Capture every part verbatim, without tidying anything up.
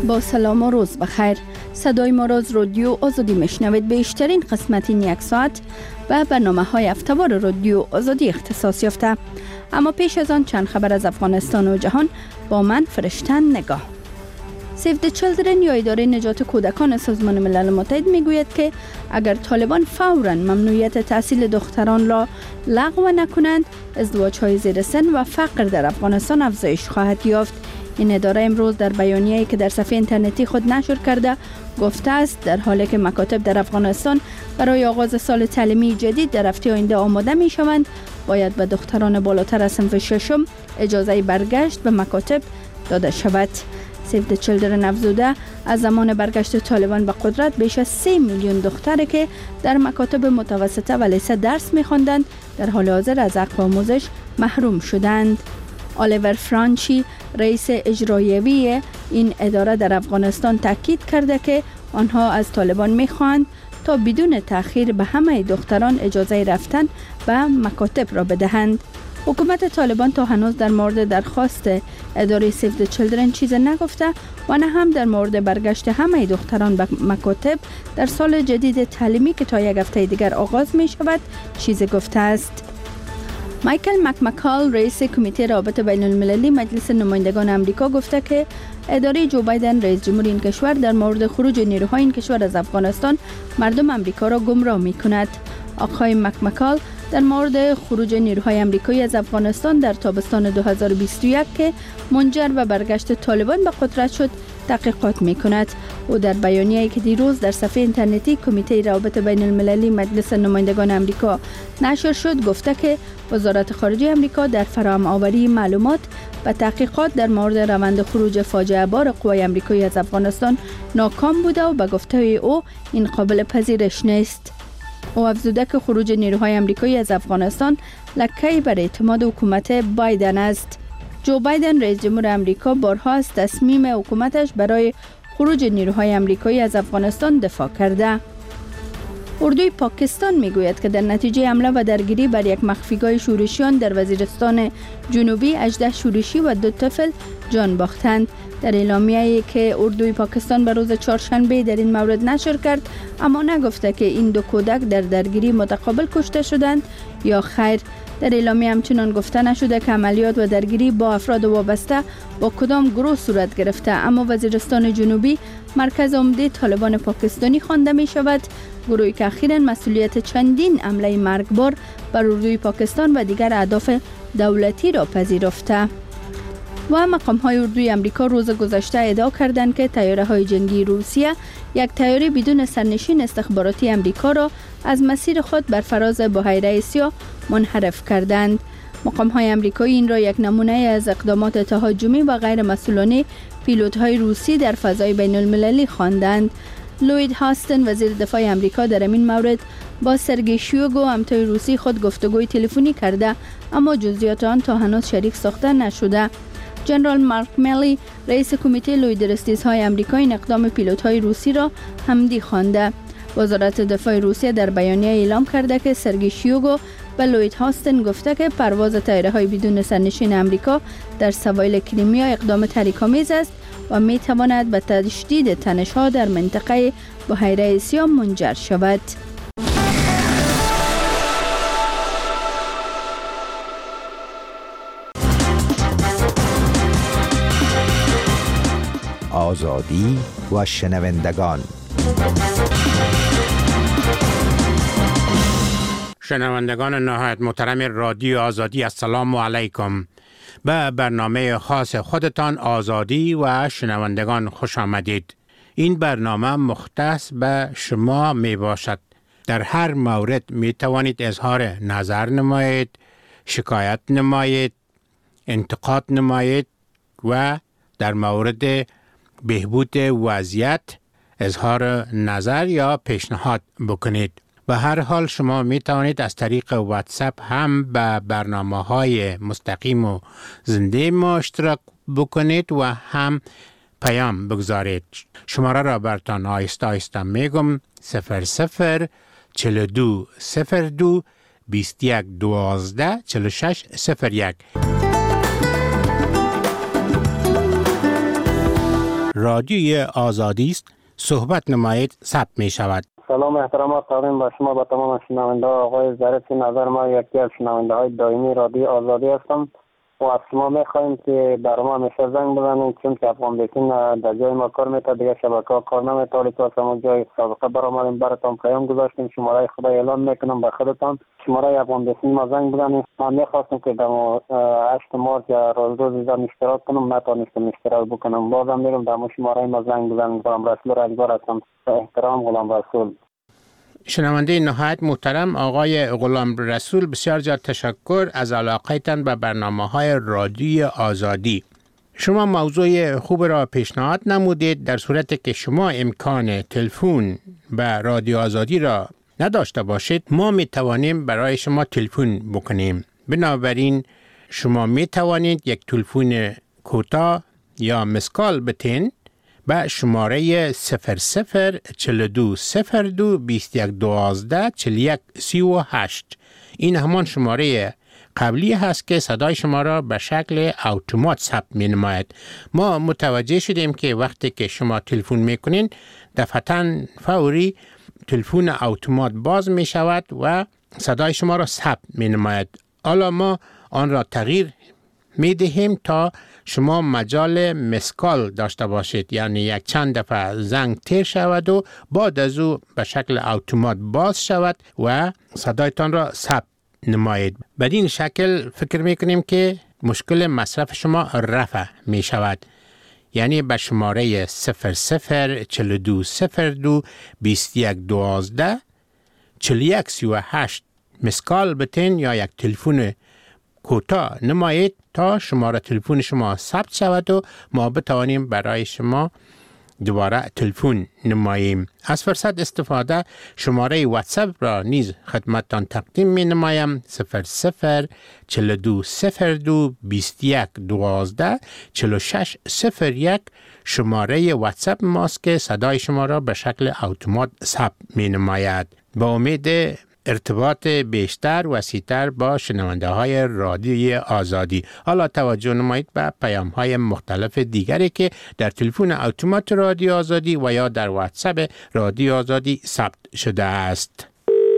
با سلام و روز بخیر. صدای ما را از رادیو آزادی میشنوید. بیشترین قسمت این یک ساعت و برنامه های هفته‌وار رادیو آزادی اختصاص یافته. اما پیش از آن چند خبر از افغانستان و جهان با من فرشتن نگاه. سیو د چیلدرن یا اداره نجات کودکان سازمان ملل متحد میگوید که اگر طالبان فوراً ممنوعیت تحصیل دختران را لغو نکنند، ازدواج‌های زیر سن و فقر در افغانستان افزایش خواهد یافت. این اداره امروز در بیانیه‌ای که در صفحه اینترنتی خود نشر کرده گفته است در حالی که مکاتب در افغانستان برای آغاز سال تعلیمی جدید در هفته آینده آماده می‌شوند، باید به دختران بالاتر از صنف ششم اجازه برگشت به مکاتب داده شود. سیو د چیلدرن افزوده از زمان برگشت طالبان به قدرت بیش از سه میلیون دختری که در مکاتب متوسطه و لیسه درس می‌خواندند در حال حاضر از حق آموزش محروم شدند. الیور فرانچی رئیس اجرایی این اداره در افغانستان تاکید کرده که آنها از طالبان می‌خواهند تا بدون تأخیر به همه دختران اجازه رفتن به مکاتب را بدهند. حکومت طالبان تا هنوز در مورد درخواست اداره سیو د چیلدرن چیز نگفته و نه هم در مورد برگشت همه دختران به مکاتب در سال جدید تعلیمی که تا یک هفته دیگر آغاز می شود چیزی گفته است. مایکل مکمکال رئیس کمیته روابط بین المللی مجلس نمایندگان آمریکا گفته که اداره جو بایدن رئیس جمهور این کشور در مورد خروج نیروهای این کشور از افغانستان مردم آمریکا را گمراه می کند. آقای مکمکال در مورد خروج نیروهای آمریکایی از افغانستان در تابستان دو هزار و بیست و یک که منجر به برگشت طالبان به قدرت شد تحقیقات می کند. او در بیانیه‌ای که دیروز در صفحه اینترنتی کمیته روابط بین المللی مجلس نمایندگان آمریکا نشر شد گفته که وزارت خارجه آمریکا در فراهم آوری معلومات و تحقیقات در مورد روند خروج فاجعه بار قوای آمریکایی از افغانستان ناکام بوده و به گفته او این قابل پذیرش نیست. او افزوده که خروج نیروهای آمریکایی از افغانستان لکه‌ای بر اعتماد حکومت بایدن است. جو بایدن رئیس جمهور آمریکا بارها از تصمیم حکومتش برای خروج نیروهای آمریکایی از افغانستان دفاع کرده. اردوی پاکستان میگوید که در نتیجه حمله و درگیری بر یک مخفیگاه شورشیان در وزیرستان جنوبی هجده شورشی و دو طفل جان باختند. در اعلامیه‌ای که اردوی پاکستان به روز چهارشنبه در این مورد نشر کرد اما نگفته که این دو کودک در درگیری متقابل کشته شدند یا خیر. در اعلامیه همچنان گفته نشده که عملیات و درگیری با افراد وابسته با کدام گروه صورت گرفته، اما وزیرستان جنوبی مرکز عمده طالبان پاکستانی خوانده می شود، گروهی که اخیراً مسئولیت چندین حمله مرگبار بر اردوی پاکستان و دیگر اهداف دولتی را پذیرفته. و مقام‌های اردوی آمریکا روز گذشته ادعا کردند که طیاره‌های جنگی روسیه یک طیاره بدون سرنشین استخباراتی آمریکا را از مسیر خود بر فراز بحیره سیاه منحرف کردند. مقام‌های آمریکایی این را یک نمونه از اقدامات تهاجمی و غیر مسئولانه پیلوت‌های روسی در فضای بین‌المللی خواندند. لوید هاستن وزیر دفاع آمریکا در این مورد با سرگئی شویگو همتای روسی خود گفتگوی تلفنی کرده اما جزئیات آن تا هنوز شریک ساخته نشده. جنرال مارک میلی رئیس کمیته لویدرستیزهای آمریکا این اقدام پیلوت‌های روسی را حمدی خوانده. وزارت دفاع روسیه در بیانیه اعلام کرده که سرگئی شویگو و لوید هاستن گفته که پرواز طیاره‌های بدون سرنشین آمریکا در سواحل کریمیا اقدام تحریک‌آمیز است و می‌تواند به تشدید تنش‌ها در منطقه بحیره سیاه منجر شود. آزادی و شنوندگان. شنوندگان نهایت محترم رادیو آزادی، السلام علیکم. به برنامه خاص خودتان آزادی و شنوندگان خوش آمدید. این برنامه مختص به شما می باشد. در هر مورد می توانید اظهار نظر نمایید، شکایت نمایید، انتقاد نمایید و در مورد بهبود وضعیت اظهار نظر یا پیشنهاد بکنید. به هر حال شما می توانید از طریق واتساپ هم به برنامه‌های مستقیم و زنده ما اشتراک بکنید و هم پیام بگذارید. شماره را برتان آیسته آیسته میگم: صفر صفر چهل و دو صفر دو بیست و یک دوازده چهل و شش صفر یک. رادیوی آزادی است صحبت نمایید ثبت می شود. سلام احترامات تقدیم به شما، به تمام شنونده ها. آقای ظریف نظر ما یکی از شنونده های دائمی رادیو آزادی هستم و از شما میخواهیم که در ما همیشه زنگ بزنید، چون که افغان بیتین در جای ما کار میتونه، دیگه شبکه ها کار نمیتونه. تو از همون جای سابقه برآمدیم، براتون پیام گذاشتیم، شماره خدا اعلام میکنم به خودتان، شماره افغان بیتین ما زنگ بزنید. ما میخواستم که در هشت مارچ یا روز روز ایزان اشتراک کنم، نتونستم اشتراک بکنم، بازم میرم در شماره ما زنگ بزنید. غلام رسول رجبار هستم. احترام، غلام رسول. شنونده نهایت محترم آقای غلام رسول، بسیار زیاد تشکر از علاقتان به برنامه‌های رادیوی آزادی. شما موضوع خوب را پیشنهاد نمودید. در صورتی که شما امکان تلفن به رادیو آزادی را نداشته باشید، ما می توانیم برای شما تلفن بکنیم. بنابراین شما می توانید یک تلفن کوتاه یا مسکال بتین به شماره صفر صفر چهل و دو صفر دو بیست و یک دوازده چهل و یک سی و هشت. این همان شماره قبلی هست که صدای شما را به شکل اتومات ثبت می نماید. ما متوجه شدیم که وقتی که شما تلفن می کنین دفعتاً فوری تلفن اتومات باز می شود و صدای شما را ثبت می نماید. حالا ما آن را تغییر می دهیم تا شما مجال مسکال داشته باشید، یعنی یک چند دفعه زنگ تیر شود و بعد از او به شکل اتومات باز شود و صدایتان را ثبت نمایید. بدین شکل فکر می کنیم که مشکل مصرف شما رفع می شود. یعنی به شماره صفر صفر چهل و دو صفر دو بیست و یک دوازده چهل و یک سی و هشت مسکال بتین یا یک تلفن کوتاه نمایید تا شماره تلفن شما ثبت شود و ما بتوانیم برای شما دوباره تلفن نماییم. از فرصت استفاده شماره واتساپ را نیز خدمتتان تقدیم می نمایم. صفر صفر چهل و دو صفر دو بیست و یک دوازده چهل و شش صفر یک شماره واتساپ ماست که صدای شما را به شکل اتومات ثبت می نماید. با امید ارتباط بیشتر و وسیع‌تر با شنونده های رادیوی آزادی. حالا توجه نمایید به پیام های مختلف دیگری که در تلفن اتومات رادیو آزادی و یا در واتساپ رادیو آزادی ثبت شده است.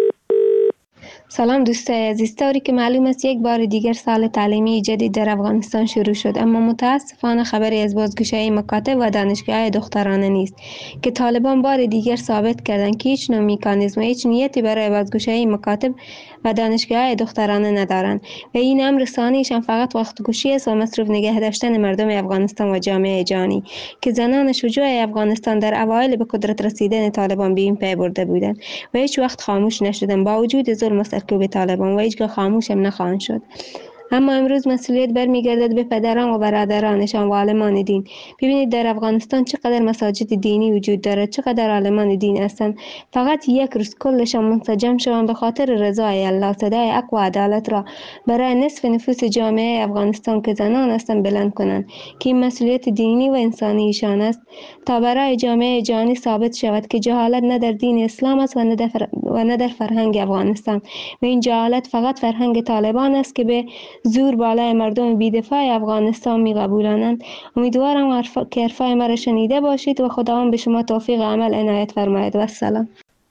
سلام دوستای عزیز، طوری که معلوم است یک بار دیگر سال تعلیمی جدید در افغانستان شروع شد، اما متاسفانه خبری از بازگشایی مکاتب و دانشگاه‌های دخترانه نیست که طالبان بار دیگر ثابت کردند که هیچ نوع مکانیزم و هیچ نیتی برای بازگشایی مکاتب و دانشگاه‌های دخترانه ندارند و این امر ثانیشان فقط وقت کشی است و مصروف نگه داشتن مردم افغانستان و جامعه جهانی که زنان شجاع افغانستان در اوایل به قدرت رسیدن طالبان به این پی برده بودند و هیچ وقت خاموش نشدند با وجود ظلم سرکوب طالبان و هیچگاه خاموش هم نخواهند شد. اما امروز مسئولیت برمیگردد به پدران و برادرانشان و عالمان دین. ببینید در افغانستان چقدر مساجد دینی وجود دارد، چقدر عالمان دین هستند. فقط یک روز کلشان منسجم شوند به خاطر رضای الله، صدای حق و عدالت را برای نصف نفوس جامعه افغانستان که زنان هستند بلند کنند که این مسئولیت دینی و انسانی ایشان است تا برای جامعه جهانی ثابت شود که جهالت نه در دین اسلام است و نه در, فر... و نه در فرهنگ افغانستان و این جهالت فقط فرهنگ طالبان است که به زور بالای مردم بی‌دفاع افغانستان می‌قبولانند. امیدوارم که حرفای مرا شنیده باشید و خداوند به شما توفیق عمل عنایت فرماید. و السلام.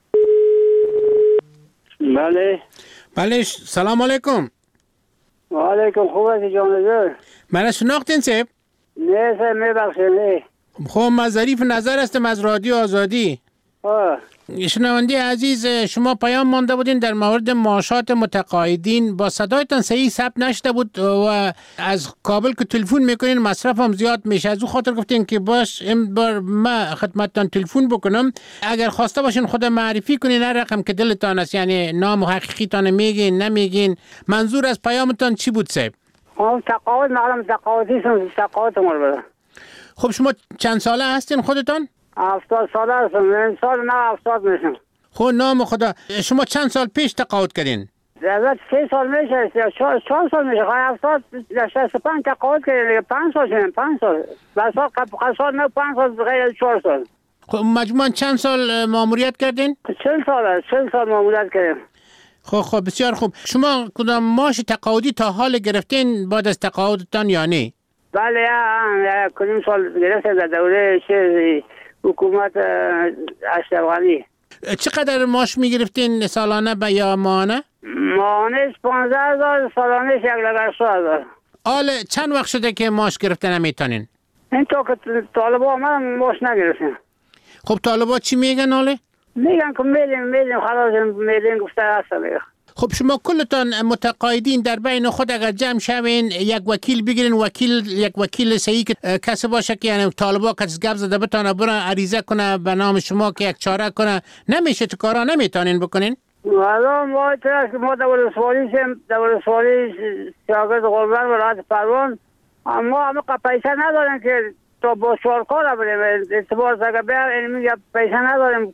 بله بله سلام علیکم. و علیکم. خوب است جانزور؟ من شناختین سیب؟ نه سر میبخشید. خب من ظریف نظر هستم از رادیو آزادی. آه شنونده عزیز، شما پیام مانده بودین در مورد معاشات متقاعدین، با صدایتان صحیح ثبت نشده بود و از کابل که تلفن میکنین مصرف هم زیاد میشه، از او خاطر گفتین که باش این بار ما خدمتتان تلفن بکنم. اگر خواسته باشین خود معرفی کنین هر رقم که دلتان است، یعنی نام و حقیقیتان میگین نمیگین. منظور از پیامتان چی بود صاحب؟ هم تقاعد معلوم تقاعدی سن تقاعد مر. خب شما چند ساله هستین خودتان؟ هفتاد ساله هستم. من سال نه هفتاد میشم. خب نام خدا، شما چند سال پیش تقاعد کردین؟ از سه سال میشه، چهار چهار سال میشه. خواهی هفتاد شصت و پنج تقاعد کردیم. پنج سال شدیم. پنج سال. بس سال قبل سال نه پنج سال غیر چهار سال. خب مجموعاً چند سال ماموریت کردین؟ چهل سال است. چهل سال ماموریت کردیم. خب خب بسیار خوب. شما کدام معاش تقاعدی تا حال گرفتین بعد از تقاعدتان یا نه؟ بله یک کدیم سال گرفته در دوره چه حکومت اشرف غنی. چقدر معاش میگرفتین سالانه به یا ماهانه؟ ماهانه پانزده هزار، سالانه یک لگر سی هزار. حالا چند وقت شده که معاش گرفته نمیتونین؟ این تا که طالبا آمدن معاش نگرفتیم. خب طالبا چی میگن حالا؟ میگن که میدیم میدیم خلاص میدیم گفته هست میگن. خب شما کلتان متقاعدین در بین خود اگر جمع شوین یک وکیل بگیرین، وکیل یک وکیل صحیح که کسی باشه که یعنی طالبا کسی گپ زده بتونه برن عریضه کنه به نام شما که یک چاره کنه، نمیشه تو کارا نمیتونین بکنین؟ والا ما که ما دور سوالی سیم دور سوالی شاگرد قربان ولایت پروان، اما همه پیسه ندارن که تو با شارکار بریم اعتبار سگه بیا این میگه پیسه نداریم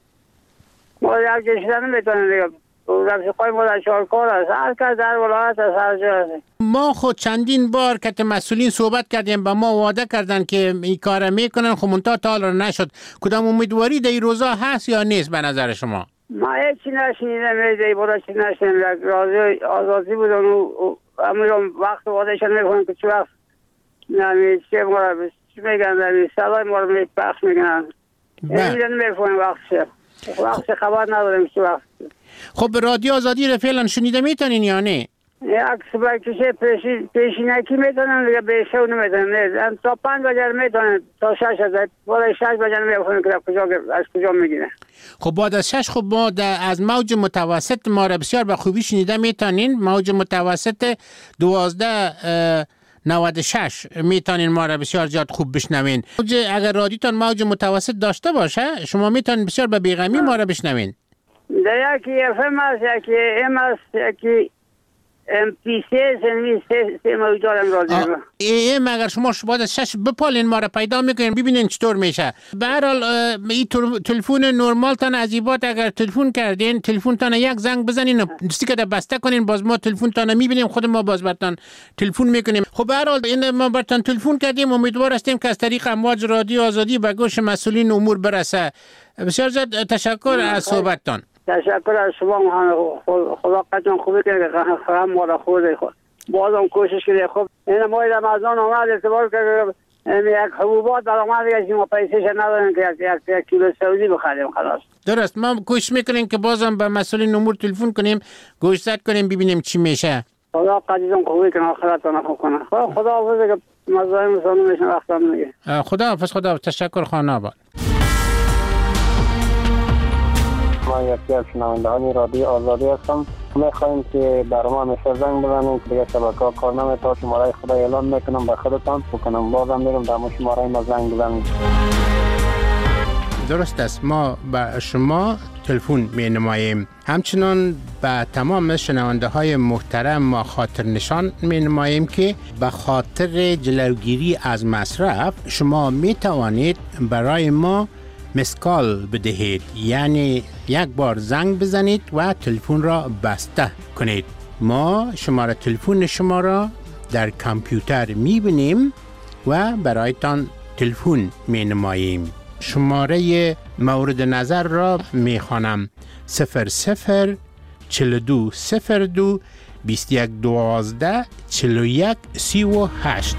ما یک جشن نمیتونیم دیگه رفیقای ما در شارکار هست، هر کس در ولایت هست هر جا هست. ما خود چندین بار که مسئولین صحبت کردیم با ما وعده کردن که این کار میکنن، خب منتها تا حالا نشد. کدام امیدواری در این روزا هست یا نیست به نظر شما؟ ما هیچی نشنیدم، میده برای چی نشنیدم، راضی آزادی بودن و امیرم وقت وعدهشان میکنن که چه وقت نمی چه ما چی میگن نمی صدای ما رو میپخش میکنن نمیدن میفهمیم وقتشه وقت خبر نداریم چه وقت. خب رادیو آزادی رو فعلا شنیده میتونین یا نه؟ یک سبکیشه پیشی پیشینکی میتونن دیگه به شو نمیتونن، تا پنج بجر میتونن تا شش هزار برای شش بجر میفهمن که کجا از کجا میگیرن. خب بعد از شش خب ما از موج متوسط ما را بسیار به خوبی شنیده میتونین. موج متوسط دوازده نود و شش میتونین ما را بسیار زیاد خوب بشنوین. اگر رادیوتان موج متوسط داشته باشه شما میتونین بسیار به بیغمی ما را بشنوین. در یکی اف ام است، یکی ام است، یکی ام پی سی سنوی سه سه موجودم رادیو. ام اگر شما بعد از شش بپالین ما را پیدا میکنین ببینین چطور میشه. به هر حال این تلفن نرمال تان از ایبات اگر تلفن کردین تلفن تان یک زنگ بزنین استیکر بسته کنین باز ما تلفن تان میبینیم خود ما باز برتان تلفن میکنیم. خب به هر حال این ما برتان تلفن کردیم، امیدوار هستیم که از طریق امواج رادیو آزادی به گوش مسئولین امور برسه. بسیار زیاد تشکر از صحبتتان. تشکر از شما، خدا قدرتون خوبی که خرم ما را خورده خود بازم کوشش کرده. خب این ماه رمضان آمد اعتبار که یک حبوبات در آمد که ما پیسهش نداریم که یک یک کیلو سعودی بخریم خلاص. درست، ما کوشش میکنیم که بازم به مسئولین امور تلفن کنیم گوش زد کنیم ببینیم چی میشه. خدا قدرتون خوبی که آخرتون خوب کنه. خدا حافظ که مزاحم سانو میشن وقتا میگه. خدا حافظ. خدا تشکر خانه آباد. ما یکی از شنوندگان رادیو آزادی هستم. میخوایم که برای ما مثل زنگ بزنیم که دیگه شبکه کار نمیتونه. شماره خدا اعلان میکنم به خودتان بکنم بازم میرم در شماره ما زنگ بزنیم. درست است، ما به شما تلفن می نماییم. همچنان به تمام شنونده های محترم ما خاطر نشان می نماییم که به خاطر جلوگیری از مصرف شما می توانید برای ما مسکال بدهید، یعنی یک بار زنگ بزنید و تلفن را بسته کنید. ما شماره تلفن شما را در کامپیوتر میبینیم و برایتان تلفن می نماییم. شماره مورد نظر را می خوانم: صفر صفر چهل و دو صفر دو بیست و یک دوازده چهل و یک سی و هشت.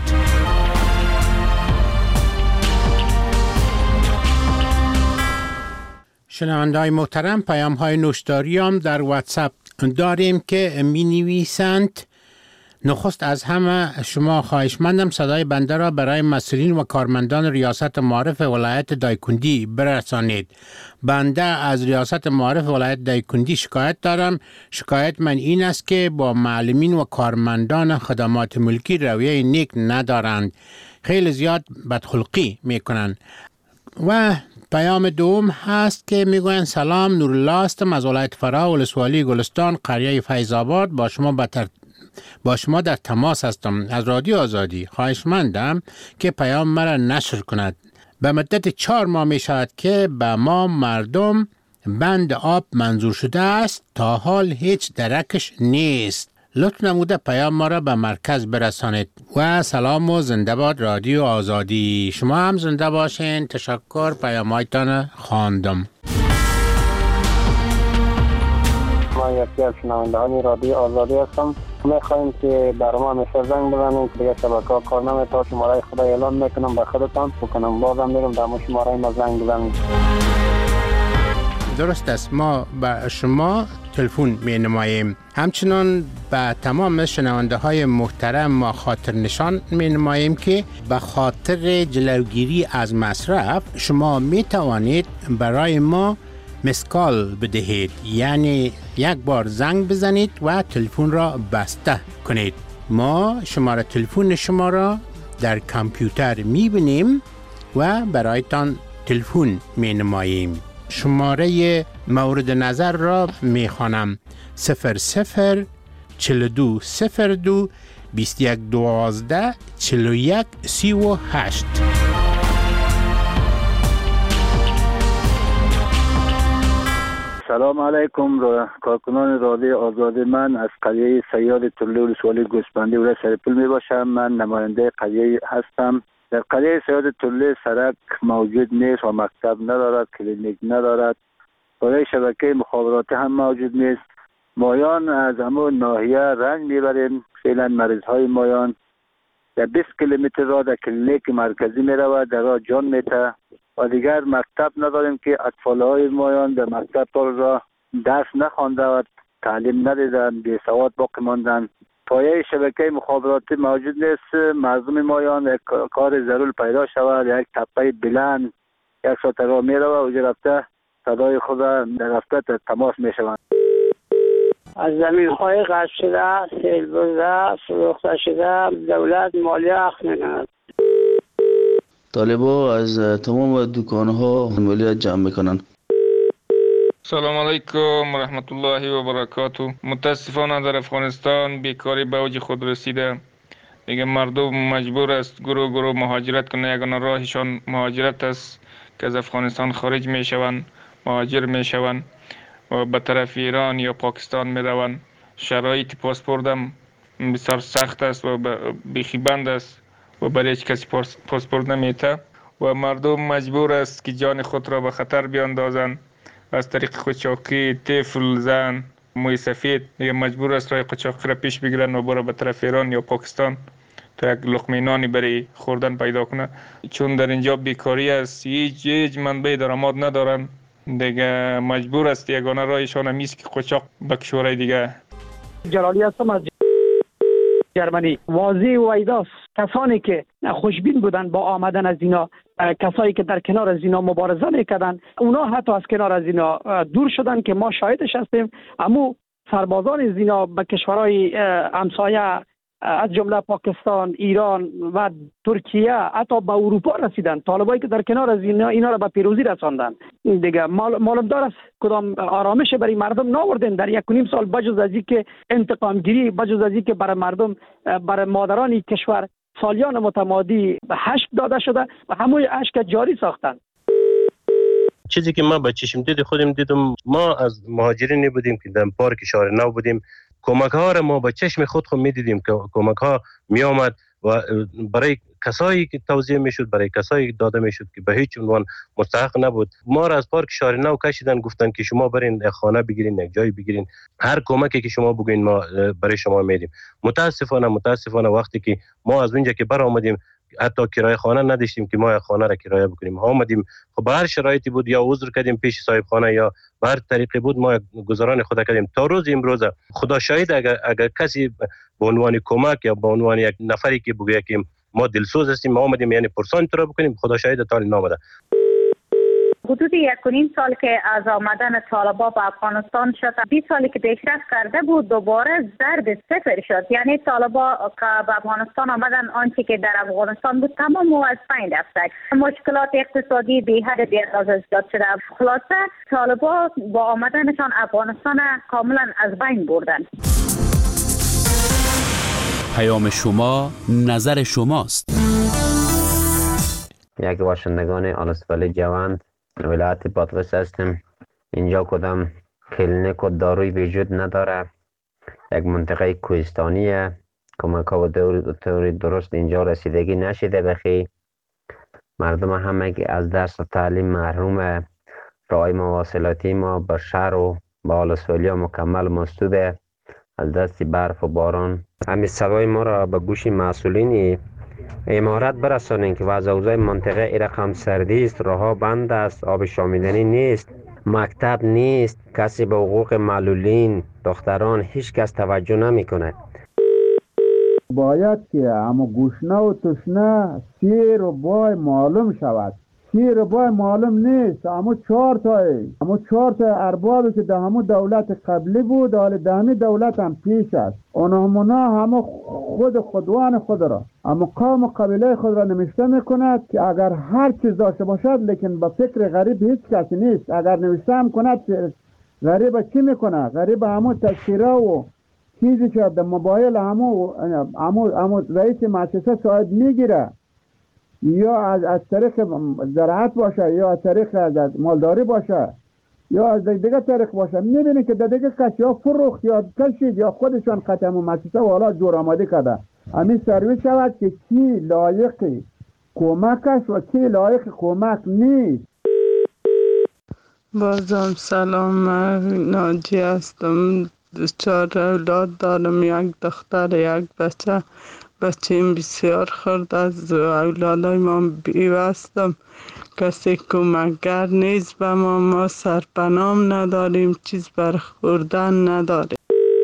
شنونده های محترم، پیام های نوشتاری هم در واتساپ داریم که می نویسند: نخست از همه شما خواهشمندم صدای بنده را برای مسئولین و کارمندان ریاست معارف ولایت دایکندی برسانید. بنده از ریاست معارف ولایت دایکندی شکایت دارم. شکایت من این است که با معلمین و کارمندان خدمات ملکی رویه نیک ندارند، خیلی زیاد بدخلقی میکنند. و پیام دوم هست که میگوین: سلام، نورالله هستم از ولایت فرا، ولسوالی گلستان، قریه فیض‌آباد. با شما بتر با شما در تماس هستم. از رادیو آزادی خواهشمندم که پیام مرا نشر کند. به مدت چهار ماه می شود که به ما مردم بند آب منظور شده است، تا حال هیچ درکش نیست. لطف نموده پیام ما را به مرکز برسانید. و سلام و زنده باد رادیو آزادی. شما هم زنده باشین. تشکر، پیام‌هایتان خواندم. ما یکی از شنوندگان رادیو آزادی هستم. میخوایم که برای ما همیشه زنگ بزنیم که دیگه شبکه‌ها کار نمی‌کنه. شماره خدا اعلان میکنم به خودتان بکنم، بازم میرم در شماره ما زنگ بزنیم. درست است، ما به شما تلفن می نماییم. همچنان به تمام شنونده های محترم ما خاطر نشان می نماییم که به خاطر جلوگیری از مصرف شما می توانید برای ما مسکال بدهید، یعنی یک بار زنگ بزنید و تلفن را بسته کنید. ما شماره تلفن شما را در کامپیوتر می بینیم و برایتان تلفن می نماییم. شماره مورد نظر را می خوانم: صفر صفر چل دو صفر دو بیست یک دوازده چل یک سی و هشت. سلام علیکم را کارکنان رادیو آزادی. من از قریه سیاد طلوع ولسوالی گوسفندی و سرپل می باشم. من نماینده قریه هستم. در قریه سیاد طلوع سرک موجود نیست و مکتب ندارد، کلینیک ندارد، برای شبکه مخابراتی هم موجود نیست. مایان از همون ناحیه رنج میبریم. فعلا مریض های مایان در بیست کیلومتر راه در کلینیک مرکزی می رود، در راه جان میته و دیگر مکتب نداریم که اطفال های مایان در مکتب را درس نخوانده و تعلیم ندیدن، بی سواد باقی ماندن. پایه شبکه مخابراتی موجود نیست. مردم مایان یک کار ضرور پیدا شود، یک تپه بلند یک ساعت راه می رود و اونجا رفته صدای خود در رفته تماس می شوند. از زمین های غصب شده، سیل برده، فروخته شده، دولت مالیه اخذ می‌کند. طالبا از تمام دکان‌ها مالیات جمع میکنن. سلام علیکم و رحمت الله و برکاته. متاسفانه در افغانستان بیکاری به اوج خود رسیده. دیگه مردم مجبور است گروه گروه مهاجرت کنه. یگانه راهشان مهاجرت است که از افغانستان خارج میشوند، مهاجر میشوند و به طرف ایران یا پاکستان میروند. شرایط پاسپورت هم بسیار سخت است و بیخی بند است و برای هیچ کسی پاسپورت نمیته و مردم مجبور است که جان خود را به خطر بیاندازند از طریق قاچاقی. طفل، زن، موی سفید دیگه مجبور است راه قاچاقی را پیش بگیرن و برای به طرف ایران یا پاکستان تا یک لقمه نانی برای خوردن پیدا کنه. چون در اینجا بیکاری است، هیچ هیچ منبع درآمد ندارن، دیگه مجبور است یگانه راهشان همیست که قاچاق به کشورهای دیگه. جلالی هستم از جرمنی. واضح و ایداست کسانی که خوشبین بودن با آمدن از اینا، کسایی که در کنار از اینا مبارزه میکردن، اونا حتی از کنار از اینا دور شدن که ما شاهدش هستیم. اما سربازان از اینا به کشورهای همسایه از جمله پاکستان، ایران و ترکیه، حتی به اروپا رسیدن. طالبایی که در کنار از اینا اینا را به پیروزی رساندن. دیگه معلوم دار است کدام آرامش برای مردم ناوردن در یک و نیم سال، بجز از اینکه انتقام گیری، بجز از اینکه برای مردم، برای مادران کشور سالیان متمادی هشت داده شده و همون اشک جاری ساختن. چیزی که ما با چشم دید خودم دیدم، ما از مهاجرینی بودیم که در پارک شهر نو بودیم. کمک ها را ما با چشم خود خود می دیدیم که کمک ها می آمد و برای کسایی که توزیع می شد، برای کسایی داده می شد که به هیچ عنوان مستحق نبود. ما را از پارک شهر نو کشیدن، گفتن که شما برین یک خانه بگیرین، یک جای بگیرین، هر کمکی که شما بگین ما برای شما میدیم. متاسفانه متاسفانه وقتی که ما از اونجا که بر آمدیم حتی کرایه خانه نداشتیم که ما یک خانه را کرایه بکنیم. آمدیم خب به هر شرایطی بود، یا عذر کردیم پیش صاحب خانه یا به هر طریقی بود ما گزاران خود کردیم. تا روز امروز خدا شاهد اگر, اگر کسی به عنوان کمک یا به عنوان یک نفری که بگه که ما دلسوز هستیم ما آمدیم یعنی پرسان تو را بکنیم، خدا شاهد تا نامده. حدود یک و نیم سال که از آمدن طالبان به افغانستان شد، بیست سالی که پیشرفت کرده بود دوباره ضرب صفر شد. یعنی طالبان که به افغانستان آمدن آنچه که در افغانستان بود تمام از بین رفت. مشکلات اقتصادی بی حد بی اندازه زیاد شده. خلاصه طالبان با آمدنشان افغانستان کاملا از بین بردن. پیام شما نظر شماست. یک باشندگان آلسولی جوند ولایت بادغیس هستیم. اینجا کدام کلینیک و داروی وجود نداره. یک منطقه کوهستانیه. کمک ها و طور درست اینجا رسیدگی نشده. بخی مردم همه از درس و تعلیم محرومه. راهی مواصلاتی ما به شهر و با آلسولیا مکمل مصدوبه از دست برف و باران. همین صدای ما را به گوش مسئولین امارت برسانین که وضع اوضاع منطقه ای رقم سردی است، راهها بند است، آب شامیدنی نیست، مکتب نیست، کسی به حقوق معلولین دختران هیچ کس توجه نمی کند. باید که اما گوشنه و تشنه سیر و بای معلوم شود. سیر و بای معلوم نیست. اما چهار تای اما چهار تای اربابی که در همون دولت قبلی بود، حال دهمی دولت هم پیش است. اونها همه خود خودوان خود را، اما قوم و قبیله خود را نوشته میکند که اگر هر چیز داشته باشد لیکن به فکر غریب هیچ کسی نیست. اگر نوشته هم کند غریب چی میکنه؟ غریب همون تذکیره و چیزی که در موبایل همون همون همون رئیس مؤسسه شاید میگیره، یا از از طریق زراعت باشه، یا از طریق از مالداری باشه، یا از دیگه طریق باشه. میبینی که در دیگه کسی یا فروخت یا کشید یا خودشان ختم مؤسسه و حالا جور آماده کرده. همین سرویس شود که کی لایق کمک است و کی لایق کمک نیست. بازم سلام، من ناجی هستم. چهار اولاد دارم، یک دختر یک بچه. بچه‌ام بسیار خرد از اولادای ما بیوستم. کسی کمکگر نیست به ما، ما سرپنام نداریم، چیز برخوردن نداریم.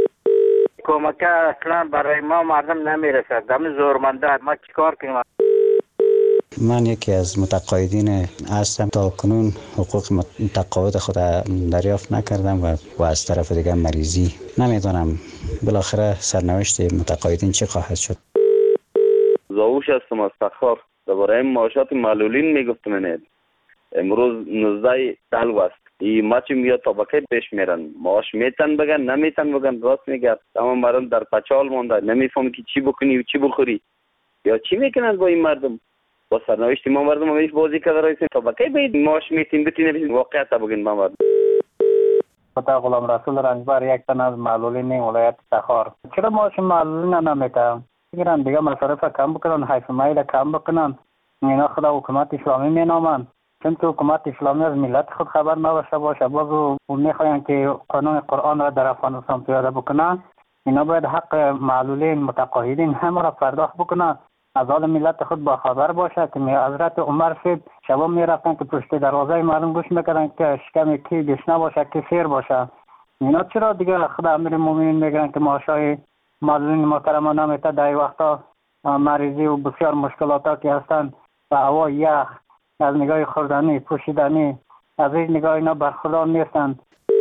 کمک اصلا برای ما مردم نمیرسد. دم زورمنده ما چیکار کنیم؟ من یکی از متقاعدین هستم. تا کنون حقوق متقاعد خود دریافت نکردم و, و از طرف دیگه مریضی. نمیدونم بالاخره سرنوشت متقاعدین چه خواهد شد. زاوش هستم از تخار. درباره معاشات معلولین میگفتم. نه امروز نوزده دلو است. این ما چی میاد طبقه پیش میرن، معاش میتن بگن نمیتن بگن. راست میگه تمام مردم در پچال مونده، نمیفهمی که چی بکنی و چی بخوری یا چی میکنن با این مردم. با سرنوشت ما مردم همیش بازی کرده رایسین طبقه بید معاش میتین بتین واقعیت بگین ما مردم. خدا غلام رسول رنجبر یک تن از معلولین ولایت تخار. چرا معاش معلولین نمیتن؟ میگن دیگه مصارف کم بکنن، حیث مایل کم بکنن. اینا خدا حکومت اسلامی مینامن. چون که حکومت اسلامی از ملت خود خبر نداشته باشه، باز میخواین که قانون قرآن را در افغانستان پیاده بکنن. اینا باید حق معلولین متقاعدین همه را پرداخت بکنن، از حال ملت خود با خبر باشه. که حضرت عمر صاحب شبا میرفتن که پشت دروازه مردم گوش میکردن که شکم کی گشنه باشه که سیر باشه. اینا چرا دیگه خدا امیر مومنین میگن که معاشای معلولین محترم نمیته؟ در وقتا مریضی و بسیار مشکلاتا که هستن و هوا یخ، از نگاه خوردنی پوشیدنی، از این نگاه اینا برخوردار نیستن.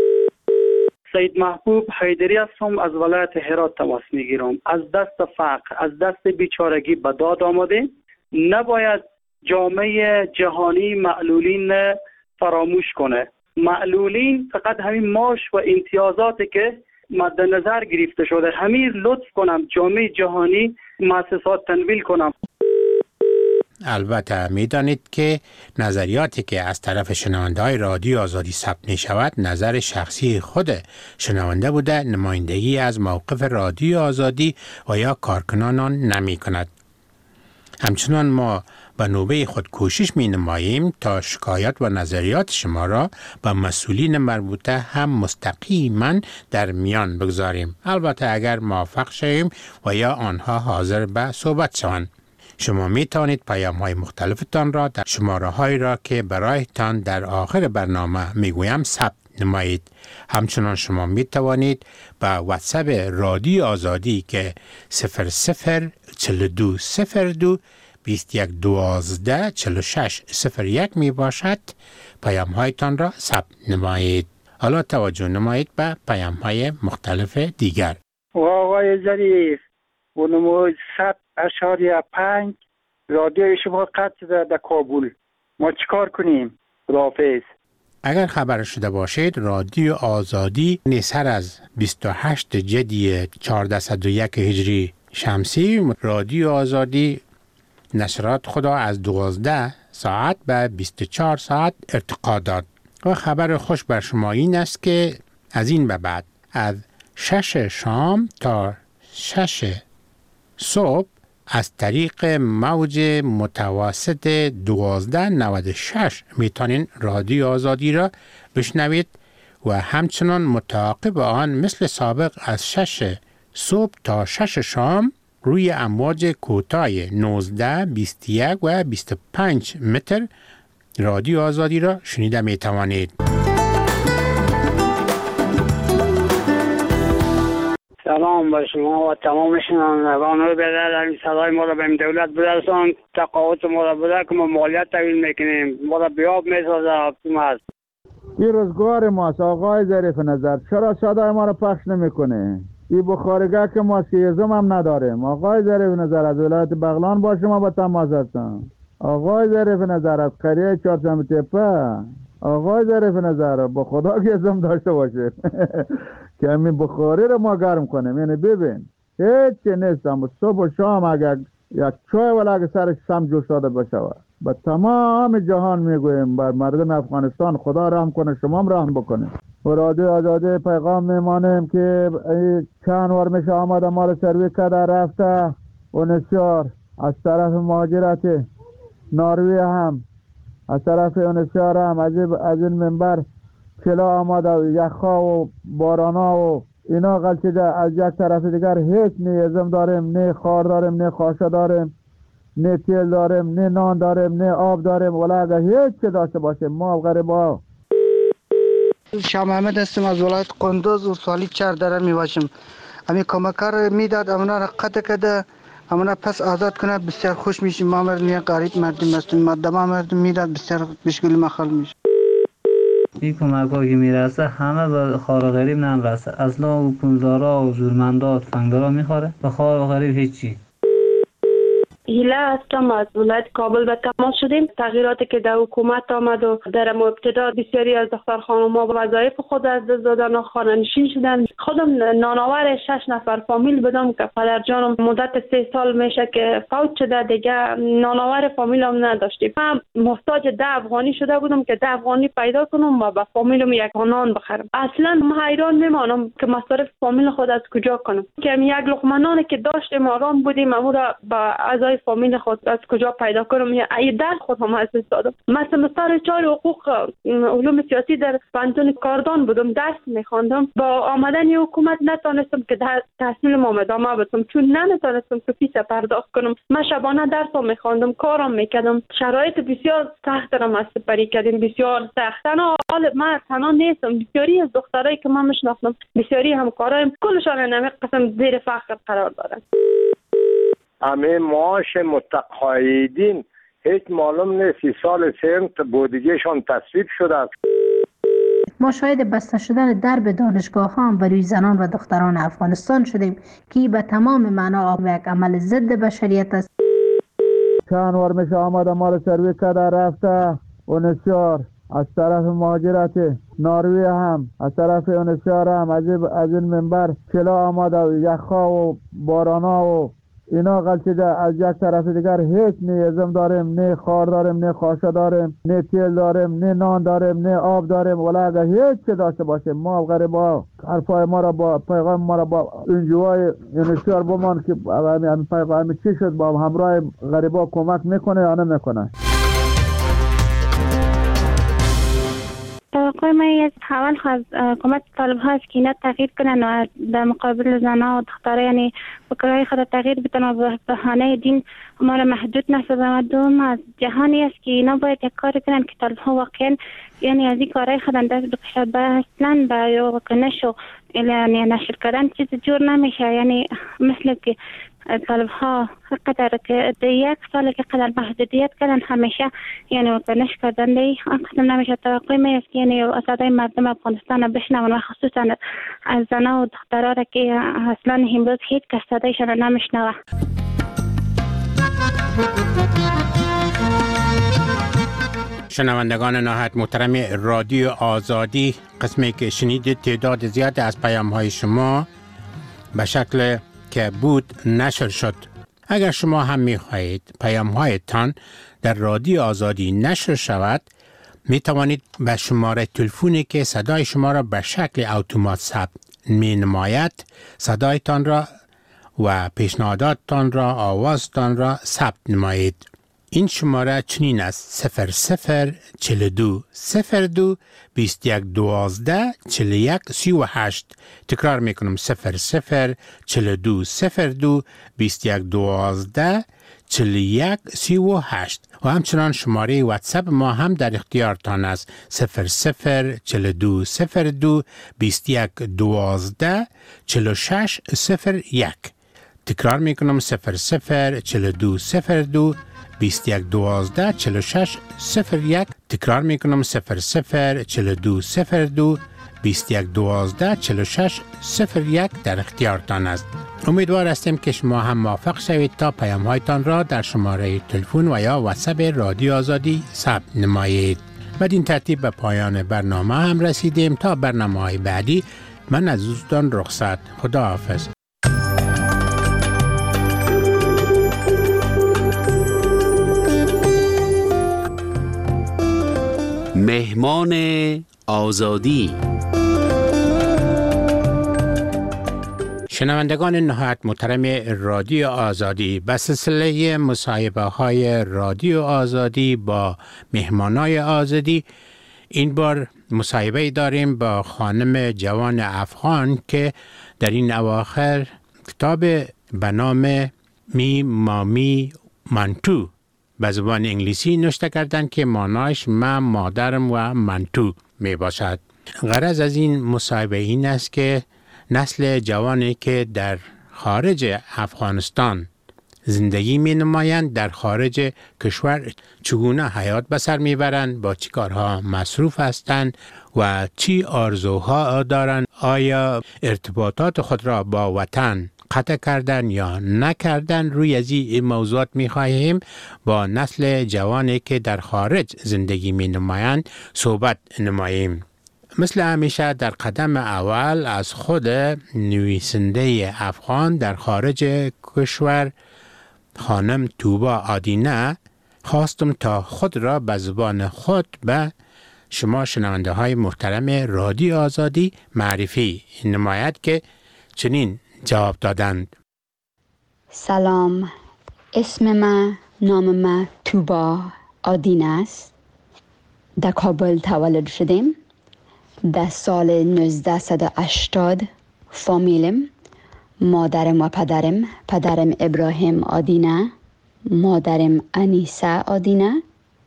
سید محبوب حیدری هستم، از ولایت هرات تماس میگیرم. از دست فقر، از دست بیچارگی به داد آمده. نباید جامعه جهانی معلولین فراموش کنه. معلولین فقط همین معاش و امتیازاتی که مد نظر گرفته شده، همین لطف کنم جامعه جهانی مؤسسات تنویل کنم. البته میدانید که نظریاتی که از طرف شنونده های رادیو آزادی ثبت می شود نظر شخصی خود شنونده بوده، نمایندگی از موقف رادیو آزادی و یا کارکنانان نمی کند. همچنان ما به نوبه خود کوشش می نماییم تا شکایت و نظریات شما را به مسئولین مربوطه هم مستقیما در میان بگذاریم، البته اگر موافق شویم و یا آنها حاضر به صحبت شوند. شما می توانید پیام های مختلفتان را در شماره هایی را که برایتان در آخر برنامه می گویم ثبت نمایید. همچنان شما می توانید به واتساپ رادیو آزادی که صفر صفر چهل و دو صفر دو بیست و یک دوازده چهل و شش صفر یک می باشد پیام هایتان را ثبت نمایید. حالا توجه نمایید به پیام های مختلف دیگر. آقای ظریف، ونموی صد اشاریه پنج رادیو شما قطع شده در کابل. ما چیکار کنیم؟ خداحافظ. اگر خبر شده باشید رادیو آزادی نیسر از بیست و هشت جدی چهارصد و یک هجری شمسی رادیو آزادی نشرات خدا از دوازده ساعت به بیست و چهار ساعت ارتقا داد. و خبر خوش بر شما این است که از این به بعد از شش شام تا شش صبح از طریق موج متوسط دوازده نود و شش میتونین رادیو آزادی را بشنوید و همچنان متعاقب آن مثل سابق از شش صبح تا شش شام روی امواج کوتاه نوزده، بیست و یک و بیست و پنج متر رادیو آزادی را شنیده می توانید. سلام با شما و تمام شنوندگان رو بذار در این صدای ما را به این دولت برسان. تقاعد ما را بده که ما مالیات تحویل میکنیم، ما را بیاب میسازه حکومت. این روزگار ماست آقای ظریف نظر، چرا صدای ما را پخش نمیکنه؟ این بخارگاه که ما سیزم هم نداریم. آقای ظریف نظر از ولایت بغلان با شما با تماس هستم. آقای ظریف نظر از قریه چهارشنبه تپه. آقای ظریف نظر با خدا که ازم داشته باشه که همین بخاری رو ما گرم کنیم. یعنی ببین هیچ چی نیست، اما صبح و شام اگر یک چای ولی اگر سرش سم جوش داده بشه با تمام جهان میگویم بر مردم افغانستان خدا رحم کنه، شما هم رحم بکنه. و رادیو آزادی پیغام میمانیم که چند بار میشه آمده ما رو سروی کرده رفته و نسیار از طرف مهاجرت ناروی هم از طرف اونسیار هم از این منبر کلا آمده و یخا و بارانا و اینا غلطیده. از یک طرف دیگر هیچ نه ازم داریم، نه خار داریم، نه خاشه داریم، نه تیل داریم، نه نان داریم، نه آب داریم. ولی اگر هیچ چی داشته باشیم ما غریبا. شاه محمد هستم از ولایت قندوز و سالی چهار دره می باشم. امی کمکار میداد امنا را قطع کرده، امنا پس آزاد کنه بسیار خوش میشیم. ما مردم غریب مردم هستیم، مردم مردم میداد بسیار بشکل مخال میشه. این کمک ها که میرسه همه به خار و غریب نمیرسه. اصلا و پولدارا و زورمندا و تفنگدارا میخوره، به خار و غریب هیچی. هیله هستم از ولایت کابل به تماس شدیم. تغییراتی که در حکومت آمد و در ابتدا بسیاری از دختر خانم‌ها وظایف خود از دست دادن و خانه‌نشین شدن. خودم نانآور شش نفر فامیل بودم که پدر جانم مدت سه سال میشه که فوت شده، دیگه نانآور فامیلم نداشتیم. من محتاج ده افغانی شده بودم که ده افغانی پیدا کنم و به فامیلم یک نان بخرم. اصلا من حیران میمانم که مصارف فامیل خود از کجا کنم، که یک لقمه نانی که داشتیم آرام بودیم اما را با اعضای فامیل خود از کجا پیدا کنم. یا ای در خود هم از دست دادم. مثلا مستر چهار حقوق علوم سیاسی در پانتون کاردان بودم، درس میخواندم. با آمدن حکومت نتونستم که تحصیل ما ادامه بدم، چون نمیتونستم که فیس پرداخت کنم. من شبانه درس میخواندم، کارم میکردم. شرایط بسیار سخت را ما سپری کردیم، بسیار سخت. تنها حال من تنها نیستم، بسیاری از دخترایی که من میشناختم، بسیاری همکارایم، کلشان نمی قسم زیر فقر قرار دارن. همه معاش متقاعدین هیچ معلوم نیست سی سال سیم بودجهشان تصویب شده است. ما شاهد بسته شدن درب دانشگاه ها برای زنان و دختران افغانستان شدیم که به تمام معنا یک عمل ضد بشریت است. چند بار میشه آمده ما رو سروی کرده رفته و نسیار از طرف مهاجرت ناروی هم از طرف اونسیار هم از این منبر کلا آمده و یخا و بارانا و اینا غلطیده. از یک طرف دیگر هیچ نه ازم داریم، نه خار داریم، نه خاشه داریم، نه تیل داریم، نه نان داریم، نه آب داریم. ولی اگر هیچ چی داشته باشیم ما غریبا حرفای ما را با پیغام ما را با انجوای انشار بمان که همین پیغام چی شد با همراه غریبا کمک میکنه یا نمیکنه. توقع من از اول خواهد حکومت طالب هاست که اینا تغییر کنن و در مقابل زنها و دخترها یعنی فکرهای خود تغییر بدن و به بهانه دین ما را محدود نسازن. و دوم از جهانی است که اینا باید یک کار کنن که طالب ها واقعا یعنی از این کارهای خود دست بکشد. به اصلا به یا کنش و یعنی نشر کردن چیز جور نمیشه. یعنی مثل که طالب ها قدر که یک سال که قدر محدودیت کردن همیشه یعنی وکنش کردن دی قسم نمیشه. توقع می است یعنی صدای مردم افغانستان بشنون و خصوصا از زنها و دخترها را که اصلا امروز هیچ کس صدایشان نمیشنوه. شنوندگان نهایت محترم رادیو آزادی، قسمی که شنیدید تعداد زیاد از پیام های شما به شکل که بود نشر شد. اگر شما هم می خواهید پیام هایتان در رادیو آزادی نشر شود، می توانید به شماره تلفنی که صدای شما را به شکل اتومات ثبت می نماید صدایتان را و پیشنهاداتتان را، آوازتان را ثبت نمایید. این شماره چنین است: صفر صفر چل دو صفر دو بیست یک دوازده چل یک سی و هشت. تکرار میکنم: صفر صفر چل دو صفر دو بیست یک دوازده چل یک سی و هشت. و همچنان شماره واتساپ ما هم در اختیارتان است: صفر صفر چل دو صفر دو بیست یک دوازده چل شش صفر یک. تکرار میکنم: صفر صفر چل دو صفر دو بیست یک دوازده چل شش صفر یک. تکرار میکنم: صفر صفر چل دو صفر دو بیست یک دوازده چل شش صفر یک در اختیارتان است. امیدوار هستیم که شما هم موفق شوید تا پیام هایتان را در شماره تلفن و یا واتساپ رادیو آزادی ثبت نمایید. بدین ترتیب به پایان برنامه هم رسیدیم. تا برنامه های بعدی من از دوستان رخصت. خدا حافظ. مهمان آزادی. شنوندگان نهایت محترم رادیو آزادی، به سلسله مصاحبه های رادیو آزادی با مهمانای آزادی، این بار مصاحبه داریم با خانم جوان افغان که در این اواخر کتاب به نام می مامی منتو به زبان انگلیسی نوشته کردند که معنایش من مادرم و منتو می باشد. غرض از این مصاحبه این است که نسل جوانی که در خارج افغانستان زندگی می نمایند در خارج کشور چگونه حیات بسر می برند، با چی کارها مصروف هستند و چی آرزوها دارند، آیا ارتباطات خود را با وطن قطع کردن یا نکردن. روی از این موضوعات می خواهیم با نسل جوانی که در خارج زندگی می نمایند صحبت نماییم. مثل همیشه در قدم اول از خود نویسنده افغان در خارج کشور خانم توبا آدینه خواستم تا خود را به زبان خود به شما شنونده های محترم رادیو آزادی معرفی نماید که چنین جواب دادند: سلام، اسم من نام من توبا آدینه است. در کابل تولد شدیم. در سال نوزده هشتاد فامیلم، مادرم و پدرم، پدرم ابراهیم آدینه، مادرم انیسه آدینه،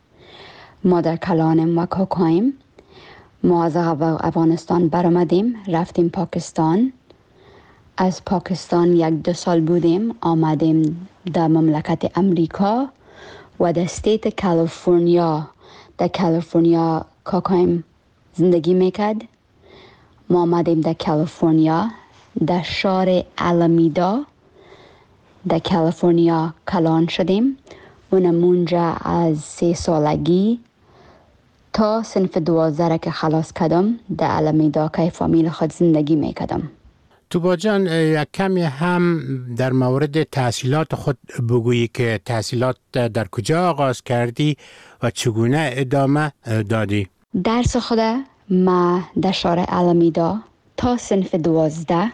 مادر کلانم و کاکایم. ما از افغانستان برآمدیم، رفتیم پاکستان. از پاکستان یک دو سال بودیم، آمدیم در مملکت امریکا و در استیت کالیفرنیا. در کالیفرنیا کاکایم زندگی میکرد. ما آمدیم در کالیفرنیا، در شهر آلامیدا در کالیفرنیا کلان شدیم. اونم اونجا از سه سالگی تا صنف دوازده که خلاص کردم در آلامیدا که فامیل خود زندگی میکردم. توبا جان، یک کمی هم در مورد تحصیلات خود بگویی که تحصیلات در کجا آغاز کردی و چگونه ادامه دادی؟ درس خود ما در شهر آلامیدا تا صنف دوازده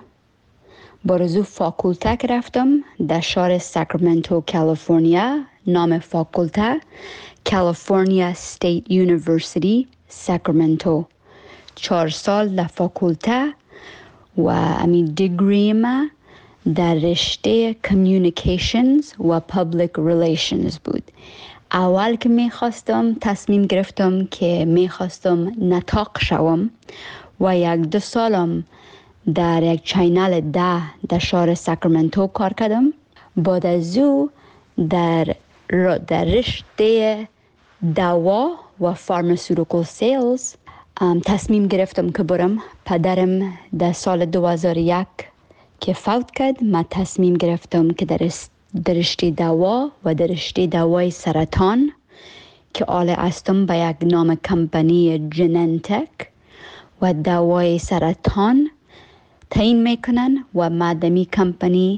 برزو فاکولته که رفتم در شهر ساکرامنتو کالیفرنیا. نام فاکولته کالیفرنیا استیت یونیورسیتی ساکرامنتو. چهار سال در فاکولته و امی دیگری ما در رشته کمیونیکیشنز و پابلیک ریلیشنز بود. اول که می خواستم تصمیم گرفتم که می خواستم نطاق شوم و یک دو سالم در یک چینل ده در شهر ساکرامنتو کار کردم. بعد از او در در رشته دوا و فارماسیوتیکال سیلز تصمیم گرفتم که برم. پدرم در سال دو هزار و یک که فوت کرد، من تصمیم گرفتم که در در رشته دوا و در رشته دوای سرطان که آل استم به یک نام کمپانی جننتک و دوای سرطان تعیین میکنن و ما دمی کمپانی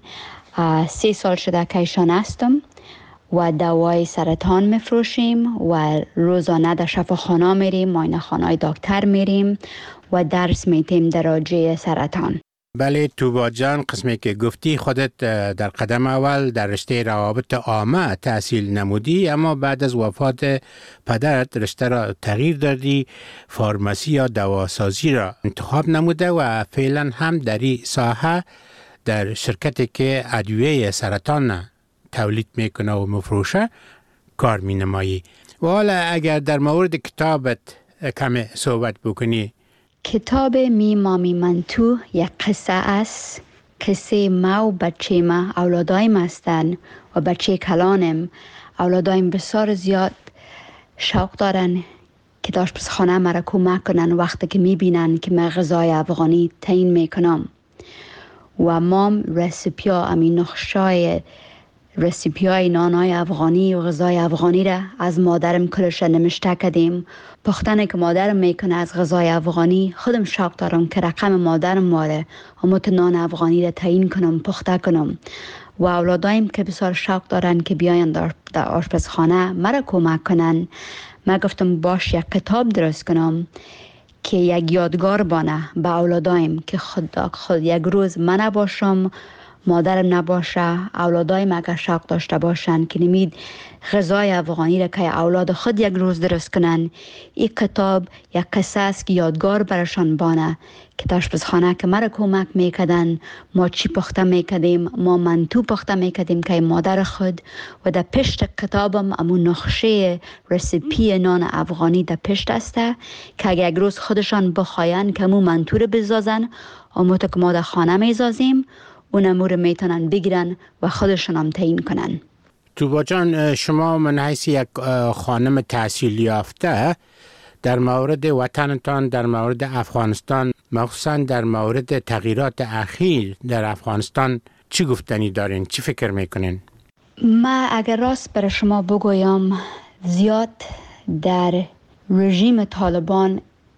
سه سال شده که ایشان هستم و دوای سرطان میفروشیم و روزانه در شفاخانه میریم، معاینه خانه دکتر میریم و درس میتیم در راجع سرطان. بله توبا جان، قسمی که گفتی خودت در قدم اول در رشته روابط عامه تحصیل نمودی، اما بعد از وفات پدرت رشته را تغییر دادی، فارماسی یا دواسازی را انتخاب نموده و فعلا هم در این ساحه در شرکتی که ادویه سرطان تولید میکنه و مفروشه کار می نمایی. و حالا اگر در مورد کتابت کمی صحبت بکنی. کتاب می مامی من تو یک قصه است. قصه ما و بچه ما، اولادایم هستن و بچه کلانم. اولادایم بسیار زیاد شوق دارن که در آشپزخانه مرا کمک کنن وقتی که می بینن که من غذای افغانی تعیین میکنم. و مام رسیپیا امین نقشای رسیپیای نانای افغانی و غذای افغانی را از مادرم کلش نمشته کردیم. پختنه که مادرم میکنه از غذای افغانی، خودم شوق دارم که رقم مادرم ماره و نان افغانی را تعیین کنم، پخته کنم. و اولادایم که بسیار شوق دارن که بیاین در, در آشپزخانه مرا کمک کنن. من گفتم باش یک کتاب درست کنم که یک یادگار بانه به اولادایم که خود خود یک روز من نباشم، مادرم نباشه، اولادایم اگر شوق داشته باشن که نمید غذای افغانی را که اولاد خود یک روز درست کنن. این کتاب یک قصه است که یادگار برشان بانه که در آشپزخانه که مرا کمک میکردن، ما چی پخته میکردیم، ما منتو پخته میکردیم که مادر خود. و در پشت کتابم امون نقشه رسیپی نان افغانی در پشت است که اگر یک روز خودشان بخواین که امون منتو رو بزازن، اموتا که ما در خانه میزازیم، اون امور میتونن بگیرن و خودشون هم تعیین کنن. توبا جان، شما من حیث یک خانم تحصیل یافته در مورد وطنتان، در مورد افغانستان، مخصوصا در مورد تغییرات اخیر در افغانستان چی گفتنی دارین؟ چی فکر میکنین؟ ما اگر راست برای شما بگویم، زیاد در رژیم طالبان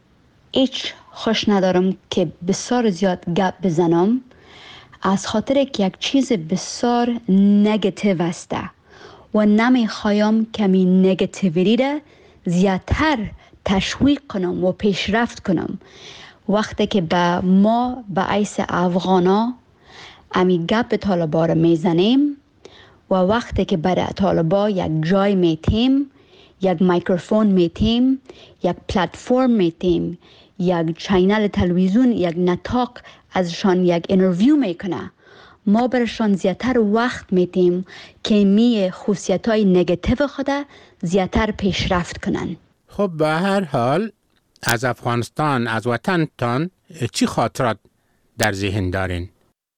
هیچ خوش ندارم که بسیار زیاد گپ بزنم، از خاطر که یک چیز بسیار نگاتیو است و نمیخوایم کمی نگاتیویتی را زیادتر تشویق کنم و پیشرفت کنم. وقتی که به ما به عیس افغانا امی گپ طالبا را میزنیم و وقتی که برای طالبا یک جای میتیم، یک میکروفون میتیم، یک پلتفرم میتیم، یک چینل تلویزیون، یک نطاق ازشان یک اینترویو میکنه، ما برشان زیادتر وقت میتیم که می خصوصیت های نگاتیو خود زیادتر پیشرفت کنن. خب به هر حال از افغانستان، از وطنتان چی خاطرات در ذهن دارین؟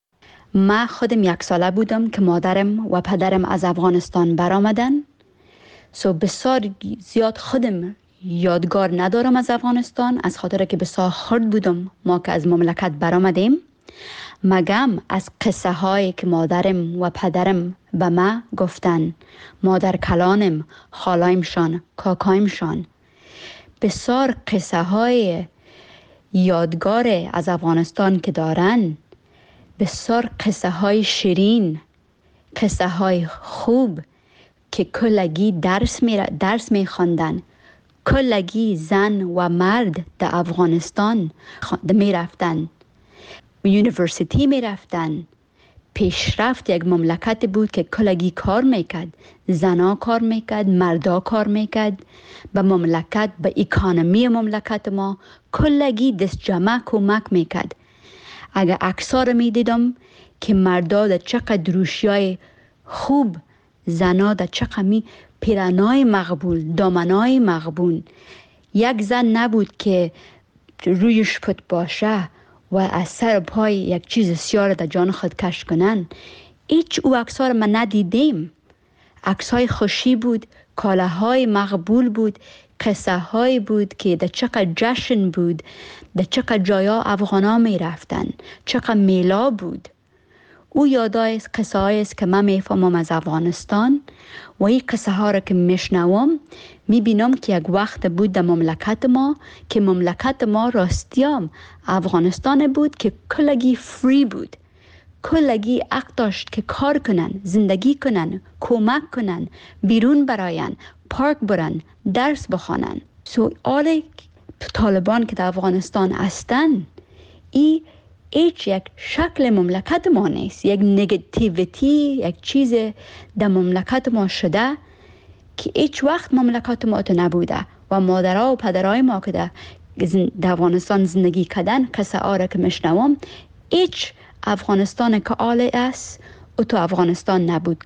من خودم یک ساله بودم که مادرم و پدرم از افغانستان برآمدن. سو بسیار زیاد خودم یادگار ندارم از افغانستان، از خاطر که بسیار خرد بودم ما که از مملکت برآمدیم. مگم از قصه هایی که مادرم و پدرم به ما گفتن، مادر کلانم، خالایمشان، کاکایمشان، بسیار قصه های یادگار از افغانستان که دارن، بسیار قصه های شیرین، قصه های خوب که کلگی درس می درس می خواندن. کلگی زن و مرد در افغانستان می رفتن، یونیورسیتی می رفتن. پیشرفت یک مملکت بود که کلگی کار میکرد، زنا کار میکرد، مردا کار میکرد. به مملکت، به اکانومی مملکت ما کلگی دست جمع کمک میکرد. اگر اکثر میدیدم که مردا در چقدر روشیای خوب، زنا در چقدر می پیرنای مقبول، دامنای مقبول. یک زن نبود که رویش پت باشه و از سر پای یک چیز سیاه در جان خود کش کنن. هیچ او عکس‌ها ما ندیدیم. عکس‌های خوشی بود، کالاهای مقبول بود، قصه های بود که در چقدر جشن بود، در چقدر جایا افغانا می رفتن، چقدر میلا بود. او یادای است، قصه های است که من میفهمم از افغانستان و این قصه ها را که میشنوم میبینم که یک وقت بود در مملکت ما که مملکت ما راستیام افغانستان بود که کلگی فری بود، کلگی حق داشت که کار کنن، زندگی کنن، کمک کنن، بیرون براین، پارک برن، درس بخوانن. سو آل طالبان که در افغانستان هستن، ای هیچ یک شکل مملکت ما نیست. یک نگاتیویتی، یک چیز در مملکت ما شده که هیچ وقت مملکت ما تو نبوده و مادرها و پدرهای ما که در افغانستان زندگی کردن، قصه آره که مشنوم، هیچ افغانستان که آله است او تو افغانستان نبود.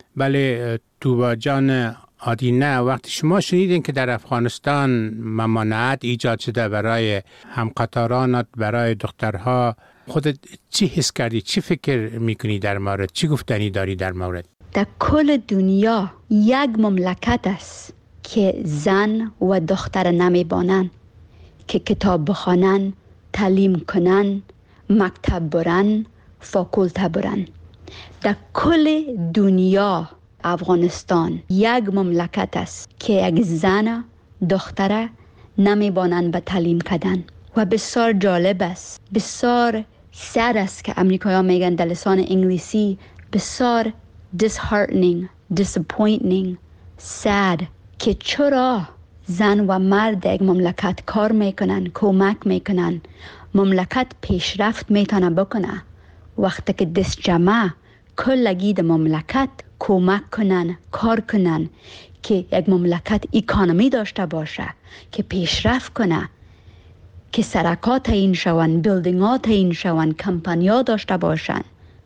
بله توبا جان آدینه، وقتی شما شنیدین که در افغانستان ممانعت ایجاد شده برای همقطارانت، برای دخترها، خودت چی حس کردی؟ چی فکر میکنی در مورد؟ چی گفتنی داری در مورد؟ در کل دنیا یک مملکت است که زن و دختر نمیبانن که کتاب بخوانن، تعلیم کنن، مکتب برن، فاکولته برن. در کل دنیا افغانستان یک مملکت است که یک زن دختر نمیبانند به تعلیم کردن و بسیار جالب است، بسیار سر است که امریکایی ها میگن در لسان انگلیسی بسیار disheartening, disappointing, sad که چرا زن و مرد یک مملکت کار میکنن، کمک میکنن، مملکت پیشرفت میتونه بکنه وقتی که دست جمع کلگی در مملکت کمک کنن، کار کنن که یک مملکت اکانومی داشته باشه، که پیشرفت کنه، که سرکات تعیین شون، بیلدینگ ها تعیین شون، کمپانی ها داشته باشن.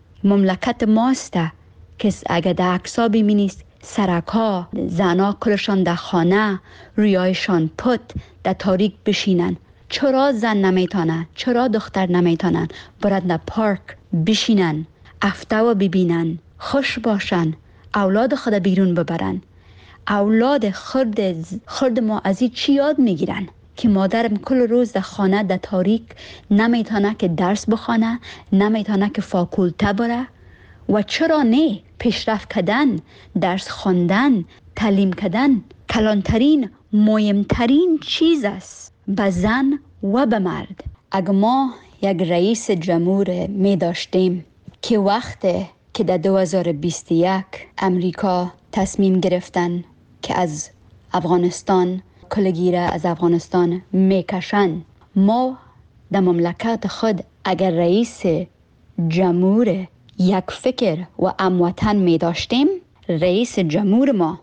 مملکت ماسته که اگر در عکس‌ها ببینید سرک ها، زنها کلشان در خانه، رویایشان پت در تاریک بشینن. چرا زن نمیتونن؟ چرا دختر نمیتونن برد در پارک بشینن، هفته و ببینن، خوش باشن، اولاد خود بیرون ببرن؟ اولاد خرد خرد ما از این چی یاد میگیرن که مادرم کل روز در خانه در تاریک نمیتونه که درس بخونه، نمیتونه که فاکولته بره؟ و چرا نه؟ پیشرفت کردن، درس خواندن، تعلیم کردن کلانترین، مهمترین چیز است به زن و به مرد. اگر ما یک رئیس جمهور می داشتیم که وقتی که در دو هزار و بیست و یک امریکا تصمیم گرفتن که از افغانستان کلگیره از افغانستان میکشن، ما در مملکت خود اگر رئیس جمهور یک فکر و اموطن می داشتیم، رئیس جمهور ما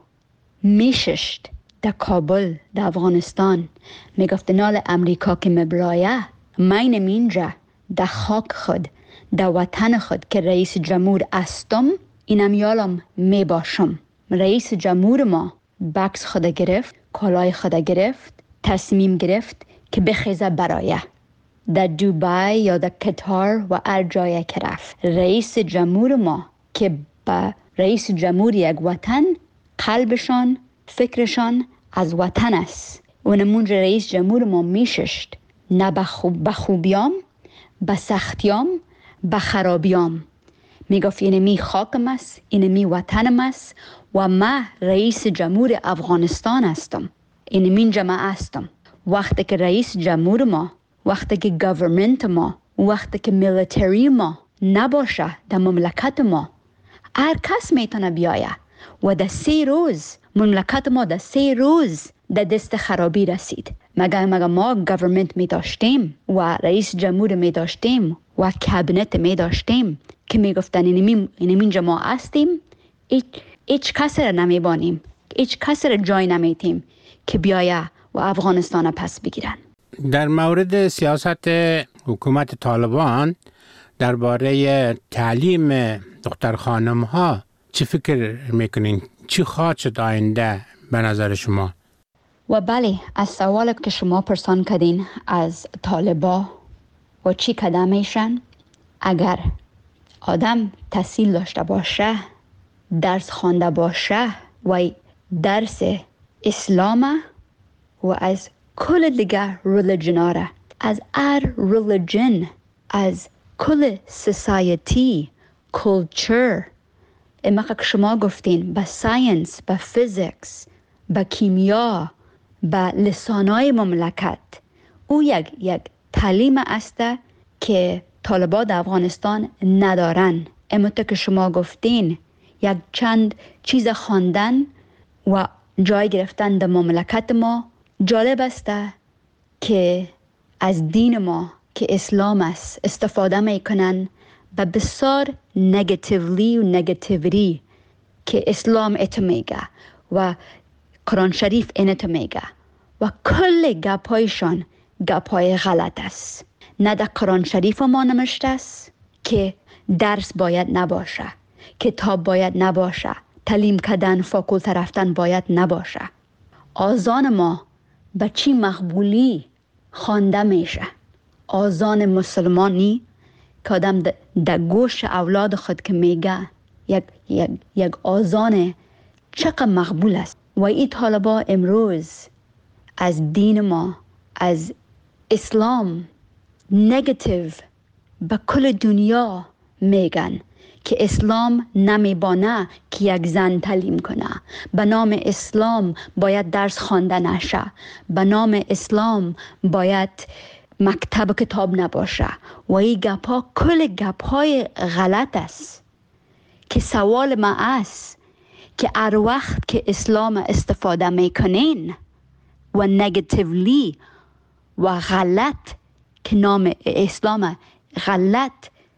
میششت در کابل در افغانستان میگفت نال امریکا که مبلایه مینم اینجا در خاک خود، در وطن خود که رئیس جمهور استم، اینم یالم می باشم. رئیس جمهور ما بکس خود گرفت، کالای خود گرفت، تصمیم گرفت که بخیزه برایه در دوبای یا در قطر و هر جای که رفت. رئیس جمهور ما که با رئیس جمهور یک وطن قلبشان، فکرشان از وطن است. و نمونج رئیس جمهور ما میششت نه به خوبیام، به سختیام، به خرابیام. میگفت اینه می خاکم است، اینه می وطنم است و ما رئیس جمهور افغانستان هستم، اینه من جمع هستم. وقتی که رئیس جمهور ما، وقتی که گورنمنت ما، وقتی که میلیتری ما نباشه در مملکت ما، هر کس میتونه بیایه و در سه روز مملکت ما در سه روز در دست خرابی رسید. مگر مگر ما گورنمنت می داشتیم و رئیس جمهور می داشتیم و کابینت می داشتیم که می گفتن اینمی اینمی ما هستیم، هیچ هیچ کس را نمی بانیم، هیچ کس را جای نمیتیم که بیایه و افغانستان پس بگیرن. در مورد سیاست حکومت طالبان درباره تعلیم دختر خانم ها چی فکر میکنین؟ چی خواهد شد آینده به نظر شما؟ و بله، از سوال که شما پرسان کردین از طالبا و چی کده میشن، اگر آدم تحصیل داشته باشه، درس خوانده باشه و درس اسلام و از کل دیگه ریلیجن آره، از هر ریلیجن، از کل سوسایتی، کلچر، اما که شما گفتین به ساینس، به فیزیکس، به کیمیا، به لسانای مملکت، او یک یک تعلیم است که طالبا در افغانستان ندارن. اما که شما گفتین یک چند چیز خواندن و جای گرفتن در مملکت ما. جالب است که از دین ما که اسلام است استفاده میکنن به بسیار نگاتیولی و نگاتیویتی که اسلام اتو میگه و قرآن شریف اینتو میگه و کل گپایشان گپای غلط است. نه در قرآن شریف ما نمشته است که درس باید نباشه، کتاب باید نباشه، تعلیم کردن فاکولته رفتن باید نباشه. آذان ما به چی مقبولی خوانده میشه؟ آذان مسلمانی که آدم در گوش اولاد خود که میگه یک, یک, یک آذان چقدر مقبول است. و این طالبا امروز از دین ما، از اسلام نگاتیو به کل دنیا میگن که اسلام نمیبانه که یک زن تعلیم کنه، به نام اسلام باید درس خوانده نشه، به نام اسلام باید مکتب کتاب نباشه و این گپا کل گپای غلط است. که سوال ما است که هر وقت که اسلام استفاده میکنین و نگاتیولی و غلط که نام اسلام غلط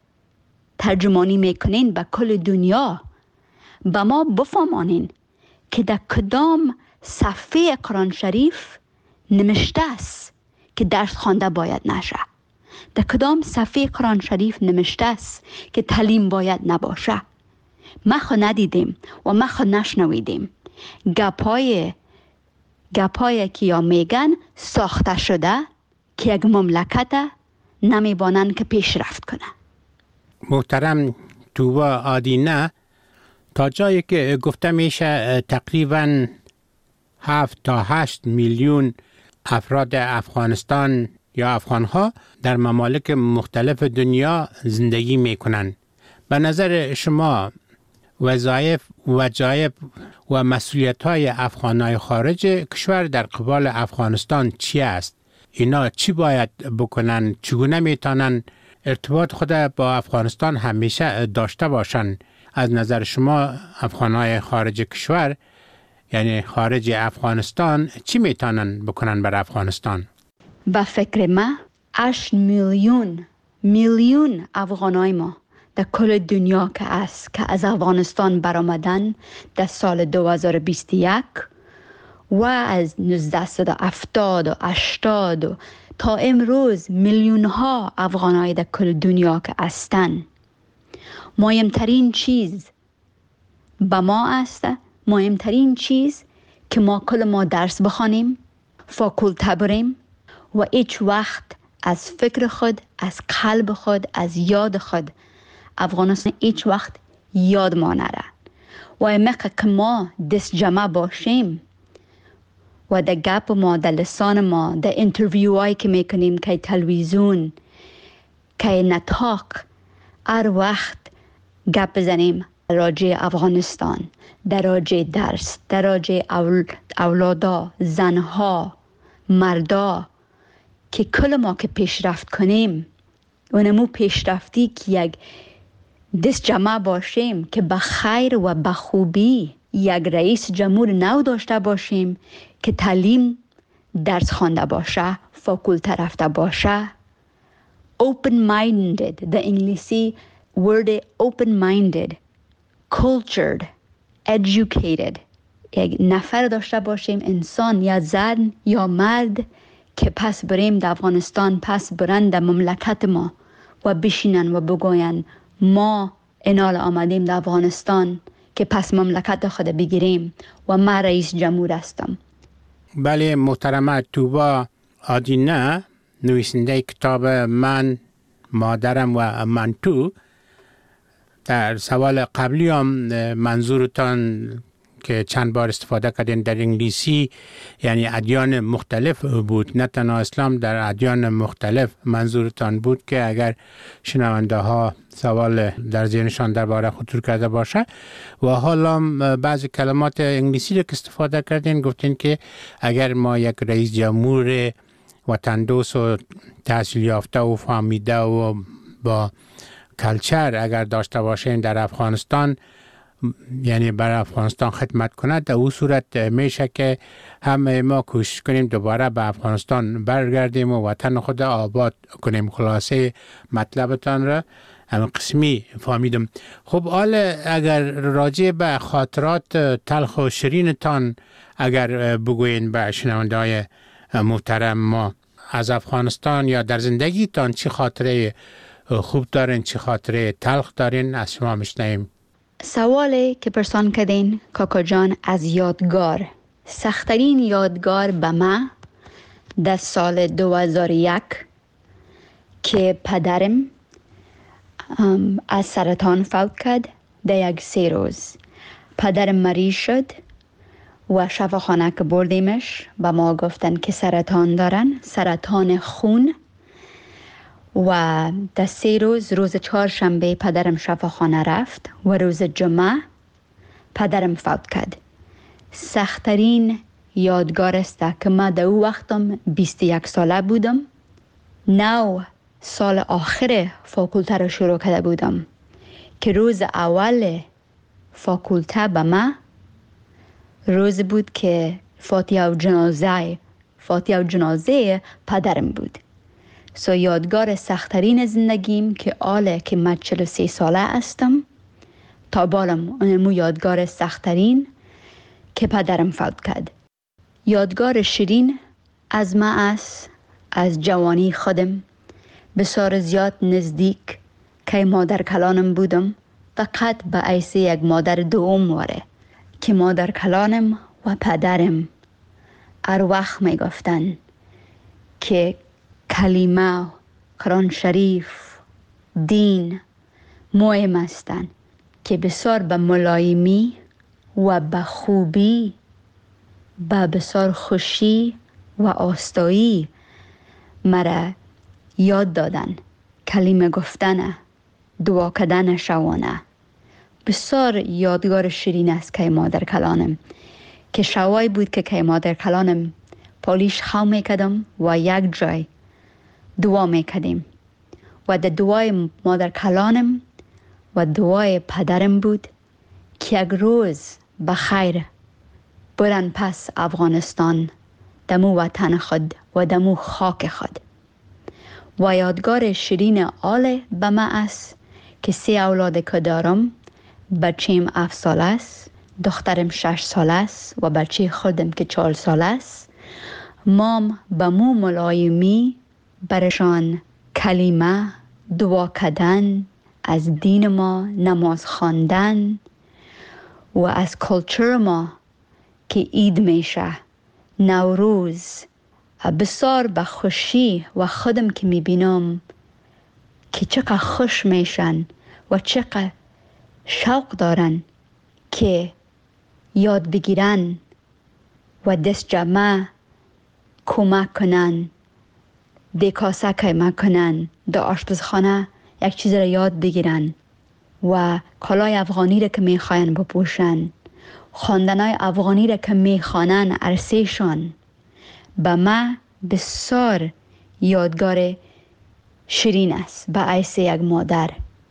ترجمانی میکنین به کل دنیا، به ما بفهمانین که در کدام صفحه قرآن شریف نمشته است که درس خوانده باید نشه، در کدام صفحه قرآن شریف نمشته است که تعلیم باید نباشه. ما خو ندیدیم و ما خو نشنویدیم. گپای گپای که یا میگن ساخته شده که یک مملکت نمیبانن که پیشرفت کنه. محترم توبا آدینه، تا جایی که گفته میشه تقریباً هفت تا هشت میلیون افراد افغانستان یا افغانها در ممالک مختلف دنیا زندگی میکنن. به نظر شما وظایف، وظایف و مسئولیت های افغانای خارج کشور در قبال افغانستان چی است؟ اینا چی باید بکنن؟ چگونه میتونن ارتباط خود با افغانستان همیشه داشته باشن؟ از نظر شما افغانای خارج کشور، یعنی خارج افغانستان، چی میتونن بکنن بر افغانستان؟ به فکر ما هشت میلیون میلیون افغانای ما در کل دنیا که است که از افغانستان برآمدن در سال دو هزار و بیست و یک و از نوزده هفتاد و هشتاد و تا امروز میلیون ها افغانای در کل دنیا که هستن. مهمترین چیز به ما است، مهمترین چیز که ما کل ما درس بخوانیم، فاکولته بریم و هیچ وقت از فکر خود، از قلب خود، از یاد خود افغانستان هیچ وقت یاد ما نره. و امکه که ما دست جمع باشیم و در گپ ما، در لسان ما، در انترویو هایی که میکنیم که تلویزیون، که نطاق، هر وقت گپ بزنیم راجع افغانستان، در راجع درس، در راجع اول، اولادا، زنها، مردا، که کل ما که پیشرفت کنیم و نمو پیشرفتی که یک دست جمع باشیم که به خیر و به خوبی یک رئیس جمهور نو داشته باشیم که تعلیم درس خوانده باشه، فاکولته رفته باشه، open minded، در انگلیسی word open minded، cultured، educated، یک نفر داشته باشیم، انسان یا زن یا مرد که پس بریم در افغانستان، پس برن در مملکت ما و بشینن و بگوین ما انال آمدیم در افغانستان که پس مملکت خود بگیریم و من رئیس جمهور هستم. بله محترمه توبا آدینه، نویسنده کتاب من، مادرم و من تو، در سوال قبلی هم منظورتان که چند بار استفاده کردین در انگلیسی، یعنی ادیان مختلف بود، نه تنها اسلام، در ادیان مختلف منظورتان بود که اگر شنونده ها سوال در ذهنشان درباره خطور کرده باشه. و حالا بعضی کلمات انگلیسی رو که استفاده کردین، گفتین که اگر ما یک رئیس جمهور وطن دوست و تحصیل یافته و فهمیده و با کلچر اگر داشته باشیم در افغانستان، یعنی برای افغانستان خدمت کند، در او صورت میشه که همه ما کوشش کنیم دوباره به افغانستان برگردیم و وطن خود آباد کنیم. خلاصه مطلبتان را هم قسمی فهمیدم. خب حال اگر راجع به خاطرات تلخ و شیرینتان اگر بگوین به شنونده های محترم ما از افغانستان یا در زندگیتان چه خاطره خوب دارین، چه خاطره تلخ دارین، از شما میشنویم. سوالی که پرسان کردین کاکا جان از یادگار، سخترین یادگار به من در سال دو هزار و یک که پدرم از سرطان فوت کرد. در یک سه روز پدرم مریض شد و شفاخانه که بردیمش به ما گفتن که سرطان دارن، سرطان خون. و در سه روز، روز چهارشنبه پدرم شفاخانه رفت و روز جمعه پدرم فوت کرد. سخترین یادگار است که من در او وقتم بیست و یک ساله بودم. نو سال آخر فاکولته رو شروع کرده بودم که روز اول فاکولته به من روز بود که فاتحه و جنازه فاتحه و جنازه پدرم بود. سو یادگار سخترین زندگیم که آله که من چهل و سه ساله هستم تا بالم اونمو یادگار سخترین که پدرم فوت کرد. یادگار شیرین از من است از جوانی خودم بسیار زیاد نزدیک که مادر کلانم بودم، فقط به حیث یک مادر دوم واره که مادر کلانم و پدرم هر وقت می گفتن که کلمه، قرآن شریف، دین مهم هستند که بسیار به ملایمی و به خوبی، به بسیار خوشی و آستایی مرا یاد دادن. کلمه گفتن، دعا کردن شوانه بسیار یادگار شیرین است که مادر کلانم که شوای بود که که مادر کلانم پالیش خو میکدم و یک جای دعا میکدیم و در دعای مادر کلانم و دعای پدرم بود که یک روز بخیر برن پس افغانستان، دمو وطن خود و دمو خاک خود. و یادگار شیرین آله به من است که سه اولاد که دارم، بچیم هفت ساله است، دخترم شش ساله است و بچه خودم که چهار ساله است. مام به مو ملایمی برشان کلمه، دعا کردن از دین ما، نماز خواندن و از کلچر ما که عید میشه، نوروز، بسیار به خوشی و خودم که میبینم که چقدر خوش میشن و چقدر شوق دارن که یاد بگیرن و دست جمع کمک کنن، دکاسه کمک کنن، در آشپزخانه یک چیز را یاد بگیرن و کالای افغانی را که میخواین بپوشن، خواندنای افغانی را که میخوانن عرصهشان. به من بسیار یادگار شیرین است به حیث یک مادر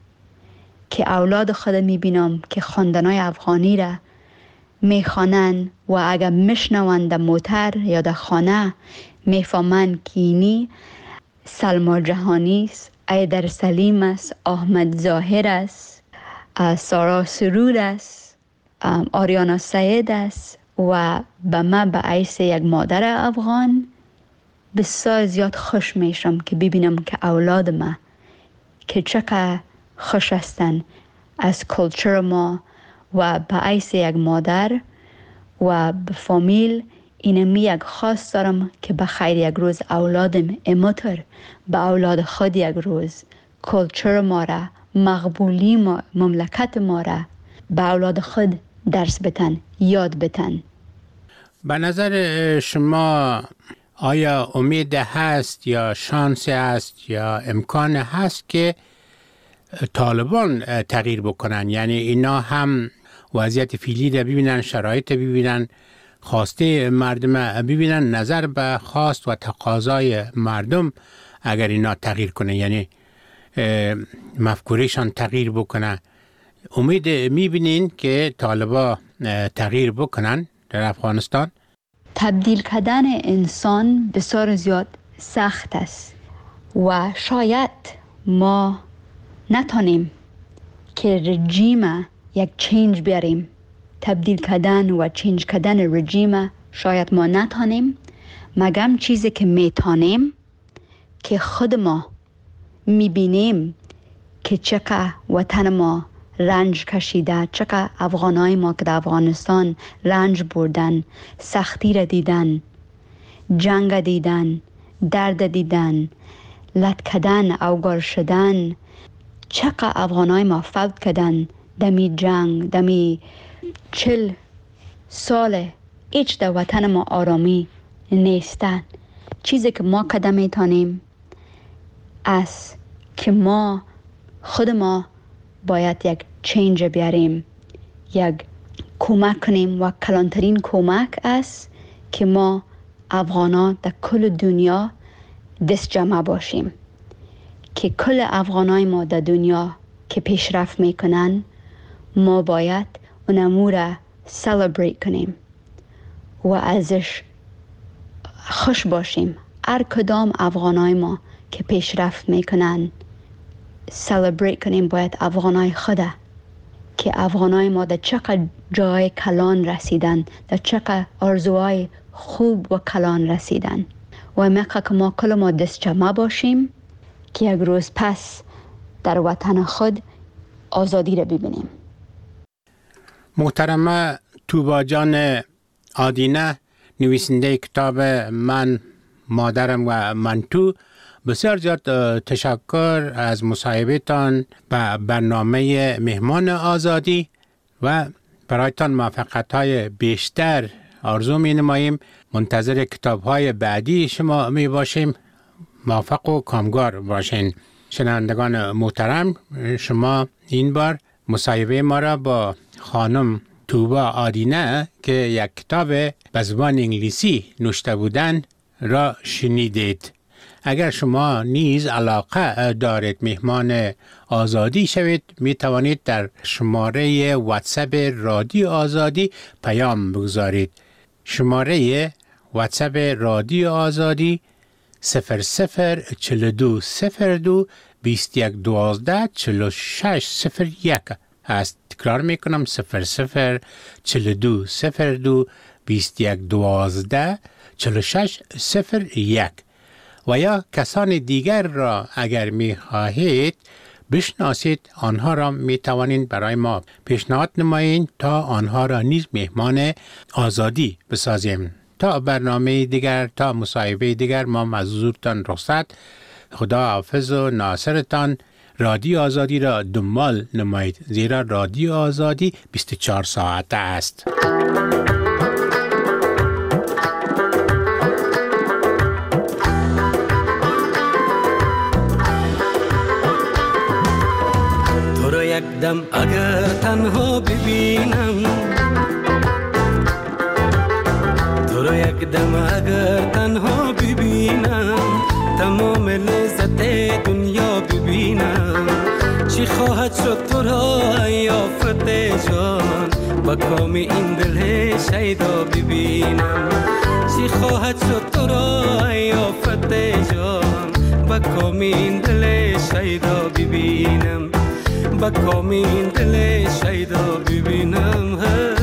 که اولاد خود میبینم که خواندنای افغانی را میخوانن و اگر میشنوند در موتر یا در خانه میفهمن که اینی سلما جهانی است، ایدر سلیم است، احمد ظاهر است، سارا سرور است، آریانا سید است. و به من به حیث یک مادر افغان بسیار زیاد خوش میشم که ببینم که اولاد ما که چقدر خوش هستن از کلچر ما و به حیث یک مادر و به فامیل. اینمی یک خواست دارم که به خیر یک روز اولادم امتر به اولاد خود یک روز کلچر ما را، مقبولی ما، مملکت ما را به اولاد خود درس بتن، یاد بتن. به نظر شما آیا امید هست یا شانس هست یا امکان هست که طالبان تغییر بکنن؟ یعنی اینا هم وضعیت فعلی را ببینن، شرایط ببینن، خواسته مردم ببینن، نظر به خواست و تقاضای مردم اگر اینا تغییر کنه، یعنی مفکورشان تغییر بکنه، امید میبینین که طالبا تغییر بکنن در افغانستان؟ تبدیل کردن انسان بسیار زیاد سخت است و شاید ما نتونیم که رژیم یک چینج بیاریم. تبدیل کردن و چینج کردن رژیم شاید ما نتونیم، مگم چیزی که میتونیم که خود ما میبینیم که چقدر وطن ما رنج کشیده، چقدر افغانای ما که در افغانستان رنج بردن، سختی را دیدن، جنگ دیدن، درد دیدن، لط کردن، اوگار شدن، چقدر افغانای ما فوت کردن دمی جنگ، دمی چل سال هیچ در وطن ما آرامی نیستن. چیزی که ما قدم میتونیم است که ما خود ما باید یک چینج بیاریم، یک کمک کنیم و کلانترین کمک است که ما افغانا در کل دنیا دست جمع باشیم، که کل افغانای ما در دنیا که پیشرفت میکنن ما باید اون امور را سلبریت کنیم و ازش خوش باشیم. هر کدام افغانای ما که پیشرفت میکنن سلبریت کنیم. باید افغانای خدا که افغانای ما در چقدر جای کلان رسیدن، در چقدر آرزوهای خوب و کلان رسیدن و میخواه که ما کل ما دست جمع باشیم که یک روز پس در وطن خود آزادی را ببینیم. محترمه توبا جان آدینه، نویسنده کتاب من، مادرم و من تو، بسیار زیاد تشکر از مصاحبه‌تان به برنامه مهمان آزادی و برایتان موفقیت‌های بیشتر آرزو می‌نماییم. منتظر کتاب‌های بعدی شما می باشیم. موفق و کامگار باشین. شنوندگان محترم، شما این بار مصاحبه ما را با خانم توبا آدینه که یک کتاب به زبان انگلیسی نوشته بودن را شنیدید. اگر شما نیز علاقه دارید مهمان آزادی شوید، می توانید در شماره واتساپ رادیو آزادی پیام بگذارید. شماره واتساپ رادیو آزادی صفر صفر چل دو صفر دو بیست یک دوازده چل و شش صفر یک است. تکرار میکنم صفر صفر چل دو صفر دو بیست یک دوازده چل و شش صفر یک. و یا کسان دیگر را اگر می خواهید بشناسید، آنها را می توانید برای ما پیشنهاد نمایید تا آنها را نیز مهمان آزادی بسازیم. تا برنامه دیگر، تا مصاحبه دیگر، ما از حضورتان رخصت. خدا حافظ و ناصرتان. رادیو آزادی را دنبال نمایید، زیرا رادیو آزادی بیست و چهار ساعته است. تو را یک دم اگر تنها ببینم، تو را یک دم اگر تنها ببینم، تمام لذت دنیا ببینم. چی خواهد شد تو را یافت جان، با کام این دل شیدا ببینم. چی خواهد شد تو را یافت جان، با کام این دل شیدا ببینم. با کام این دل شیدا ببینم.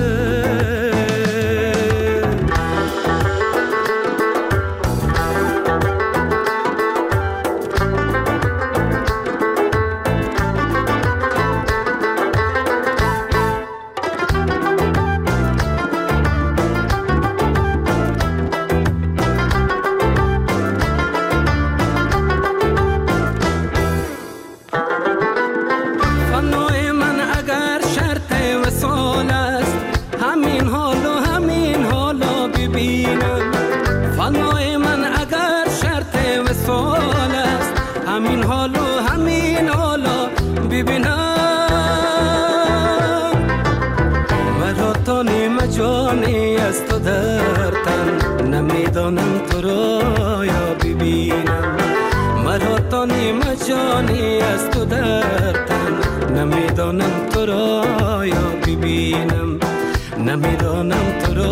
جانی از تو در تن، نمیدانم تو را یا ببینم. مرا تانی مجانی از تو در تن نمیدانم تو را یا ببینم نمیدانم تو را